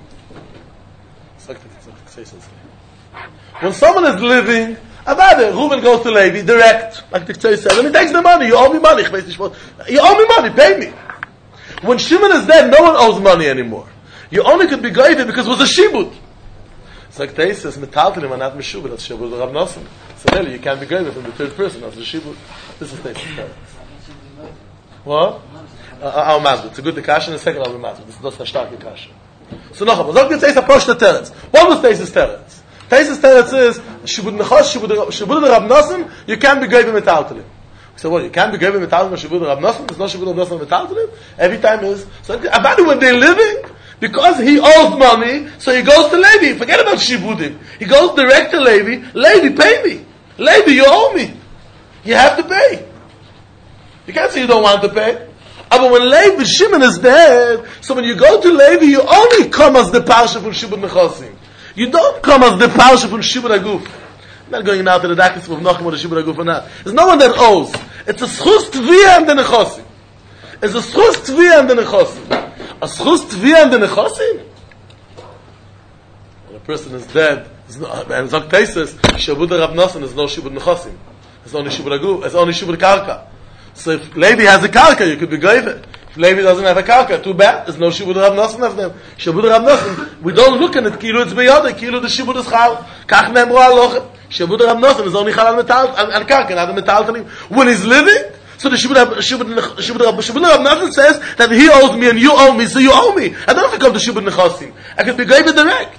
When someone is living, Reuben goes to Levi direct, like the Ktei says, and he takes the money. You owe me money. You owe me money. Pay me. When Shimon is dead, no one owes money anymore. You only could be goyve because it was a shibud. It's like Ktei says, metaltalim are not meshubud. That's shibud of Rav Nosson. So really, you can't be goyve from the third person. That's the shibud. This is Ktei says. What? Our mazbut. It's a good kasha, and the second I'll be mazbut. This is not a stark kasha. So no, but don't say approach the teretz. What was Teisus teretz? Teisus teretz is shibud nechash, shibud Rav Nosson. You can't be goyve metaltalim. So what? You can't be goyve metaltalim shibud Rav Nosson. There's no shibud Rav Nosson metaltalim. Every time is so. About when they're living, because he owes money, so he goes to Levi. Forget about shibudim. He goes direct to Levi. Levi, pay me. Levi, you owe me. You have to pay. You can't say you don't want to pay. But when Levi Shimon is dead, so when you go to Levi, you only come as the parsha from Shibud Nechasim. You don't come as the parsha from Shibud Aguf. I'm not going out to the Dakis of Nachum or the Shibud Aguf or not. There's no one that owes. It's a schus tviyah and the Nechasim. It's a schus tviyah and the Nechasim. A schus tviyah and the Nechasim? When a person is dead, and Zok Teises, Shibud Rav Nosson is no Shibud Nechasim. It's only Shibud Aguf. It's only Shibud Karka. So if Levi has a karka, you could be goyve. If Levi doesn't have a karka, too bad. There's no shibud Rav Nosson of them. Shibud Rav Nosson, we don't look at it, kilu it's beyond, kilu the shibud is chal. Kach neemru alochem. Shibud Rav Nosson is only chal al karka, not the metal. When he's living, so the shibud Rav Nosson says that he owes me and you owe me, so you owe me. I don't have to come to shibud nechasim. I can be goyve direct.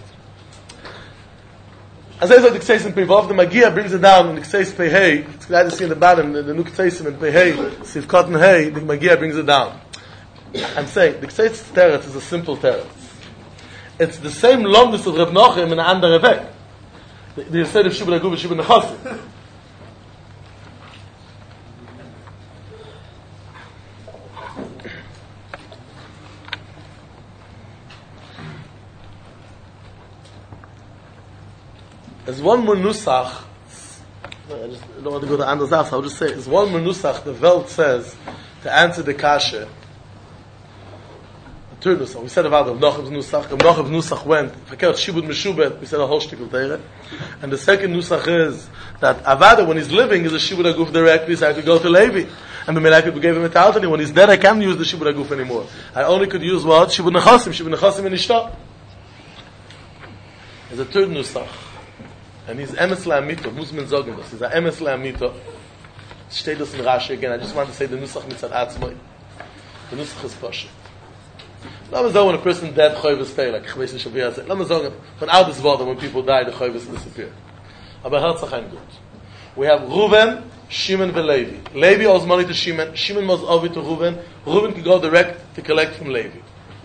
As I said, the Kteisim Pevov, the Magia brings it down, and the Kteisim Pehei, it's glad to see in the bottom, the new Kteisim in Pehei, Sivkot and Hei, the Magia brings it down. I'm saying, the Kteisim Teretz is a simple Teretz. It's the same longness of Reb Nochem in an andere Weg. The Yisrael of Shibud Aguf and Shibud Nechasim. There's one more nusach. I don't want to go to Anders Zaf, so I'll just say, there's one more nusach the Welt says to answer the kasha. The third nusach. We said about the Nochev's nusach. The Nochev's nusach went, Shibud Meshubet, we said a whole shtickle teire. And the second nusach is that Avada, when he's living, is a Shibud Aguf directly, so I could go to Levi. And the Melech gave him a talent, and when he's dead, I can't use the Shibud Aguf anymore. I only could use what? Shibud Nechasim in Ishta. There's a third nusach. And he's emes la'amito, Muslim zogen das. He's a emes la'amito. Steht das in Rashi again. I just want to say the nusach mitzad atzmai. The nusach is pasha. Let me say when a person dead, choyves stay, like Chvesh Shabir said. Let me say when out this world, when people die, the choyves disappear. Aber herzach gut. We have Reuven, Shimon, and Levi. Levi owes money to Shimon. Shimon must owe it to Reuven. Reuven can go direct to collect from Levi.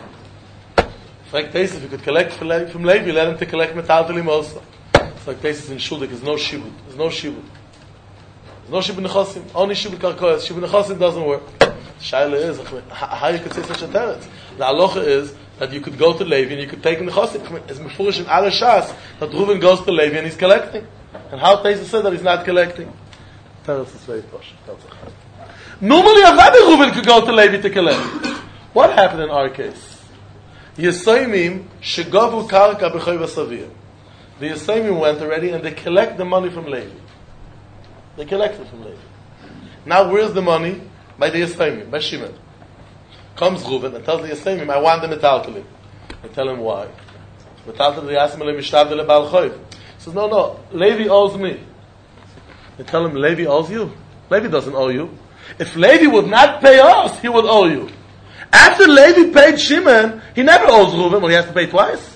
Like this, if you could collect from Levi, let him to collect metaltalim also. It's like this in Shuldik, there's no shibud. There's no shibud. There's no shibud nechasim. Only shibud karkoyas. Shibud nechasim doesn't work. The shaila is, how you could say such a teretz? The halacha is that you could go to Levi and you could take nechasim. It's mefurish in alle shas that Reuven goes to Levi and he's collecting. And how Teisus said that he's not collecting? Teretz is very posh. Normally, Avada Reuven could go to Levi to collect. What happened in our case? Yesayimim shegavu karka b'choy v'savir. The Yisraelim went already and they collect the money from Levi. They collect it from Levi. Now where's the money? By the Yisraelim, by Shimon. Comes Reuven and tells the Yisraelim, I want the metaltalim. They tell him why. Metaltalim yasim le mishtav le bal choyv. He says, no, Levi owes me. They tell him, Levi owes you? Levi doesn't owe you. If Levi would not pay us, he would owe you. After Levi paid Shimon, he never owes Reuven, well he has to pay twice.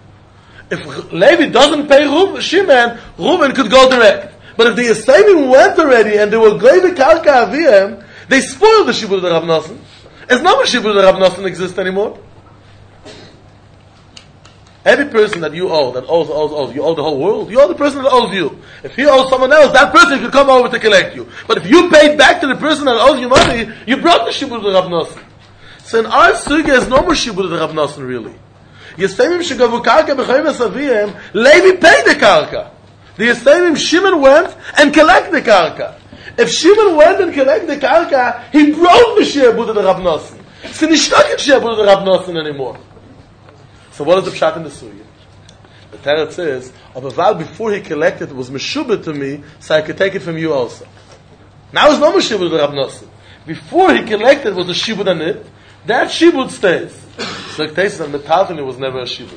If Levi doesn't pay Shimon, Reuven could go direct. But if the Yisraelim went already and they were going to Karka Aviyam, they spoiled the Shibud of Rav Nosson. As no more Shibud of Rav Nosson exists anymore. Every person that you owe, that owes, you owe the whole world. You owe the person that owes you. If he owes someone else, that person could come over to collect you. But if you paid back to the person that owes you money, you brought the shibud of the Rav Nosson. So in our sugya, there's no more shibud of the Rav Nosson, really. Yesayim shegavu karka b'chayim esaviyim, Levi paid the karka. The Yesayim, Shimon went and collected the karka. If Shimon went and collected the karka, he broke the shibud of the Rav Nosson. So he's not in shibud of the Rav Nosson anymore. So what is the pshat in the sugya? The Torah says, "Abaval before he collected it was meshubed to me, so I could take it from you also." Now it's not meshubed to the Rav Nosson. Before he collected was a shibud on it. That shibud stays. So the case that metalton was never a shibud.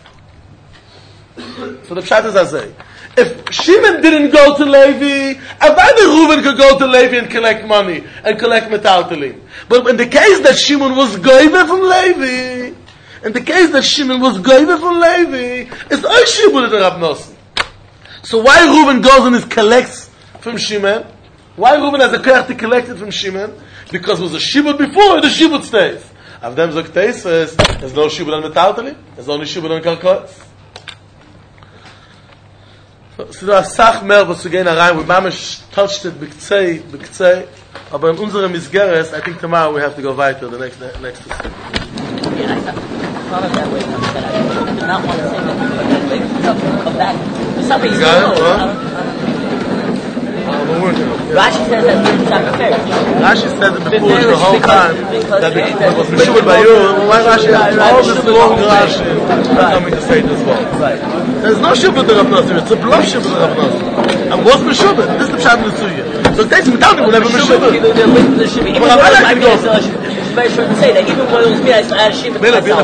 So the pshat is as I say. If Shimon didn't go to Levi, Avada Reuven could go to Levi and collect money and collect metalton. But in the case that Shimon was goyve from Levi, in the case that Shimon was goyve from Levi, it's all shibud of the Rav Nosson. So why Reuven goes and collects from Shimon? Why Reuven has a koach to collect it from Shimon? Because it was a shibud before, the shibud stays. Avdem Zok Teis says, there's no shibud on metalton, there's only shibud on karkos. So da sach mehr was zu gehen rein, we mamish touched it bikzei, aber in unserem Misgeres, I think tomorrow we have to go weiter, the next Yeah, I thought of that way. I did not want to say that. Come back. Something you know. Rashi says that Rashi said it before the whole time that it was meshubed by you. Why Rashi? All this long Rashi coming to say this well. There's no shubed to Rav Nosson. It's a bluff shubed to Rav Nosson. And what's meshubed? This is the pshat in the sugya. So it takes me down to whenever meshubed. It's very short to say that even when it was me, I had a shibud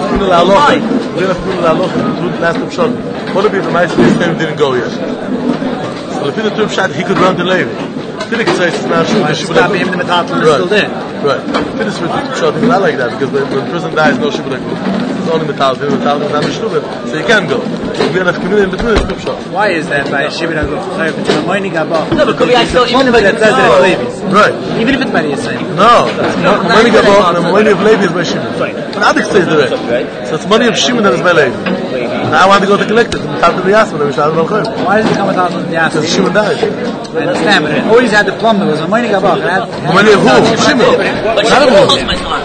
myself. What if the Meister didn't go yet? So if the shot, he could run to Levi. Philip says it's not true. Stop him in the metalton is still there. Right. Finish with the shot. It's not like that because when the person dies, no shibud. It's only metalton. Metalton is not meshubed, so you can go. We have community in between the shot. Why is that? By shibud to the mining above. No, but could be actually even if that says that it's Levi's. Right. Even if it's by the same. No. Money above and the money of Levi is by Shimon. But Adik stays there. So it's money of Shimon that is by Levi. Now I want to go to collect it. Why does it come without the Yasmin? Because Shimon died. I understand, but it always had the plum. There was a mining above. Money of who? Shimon. But Shimon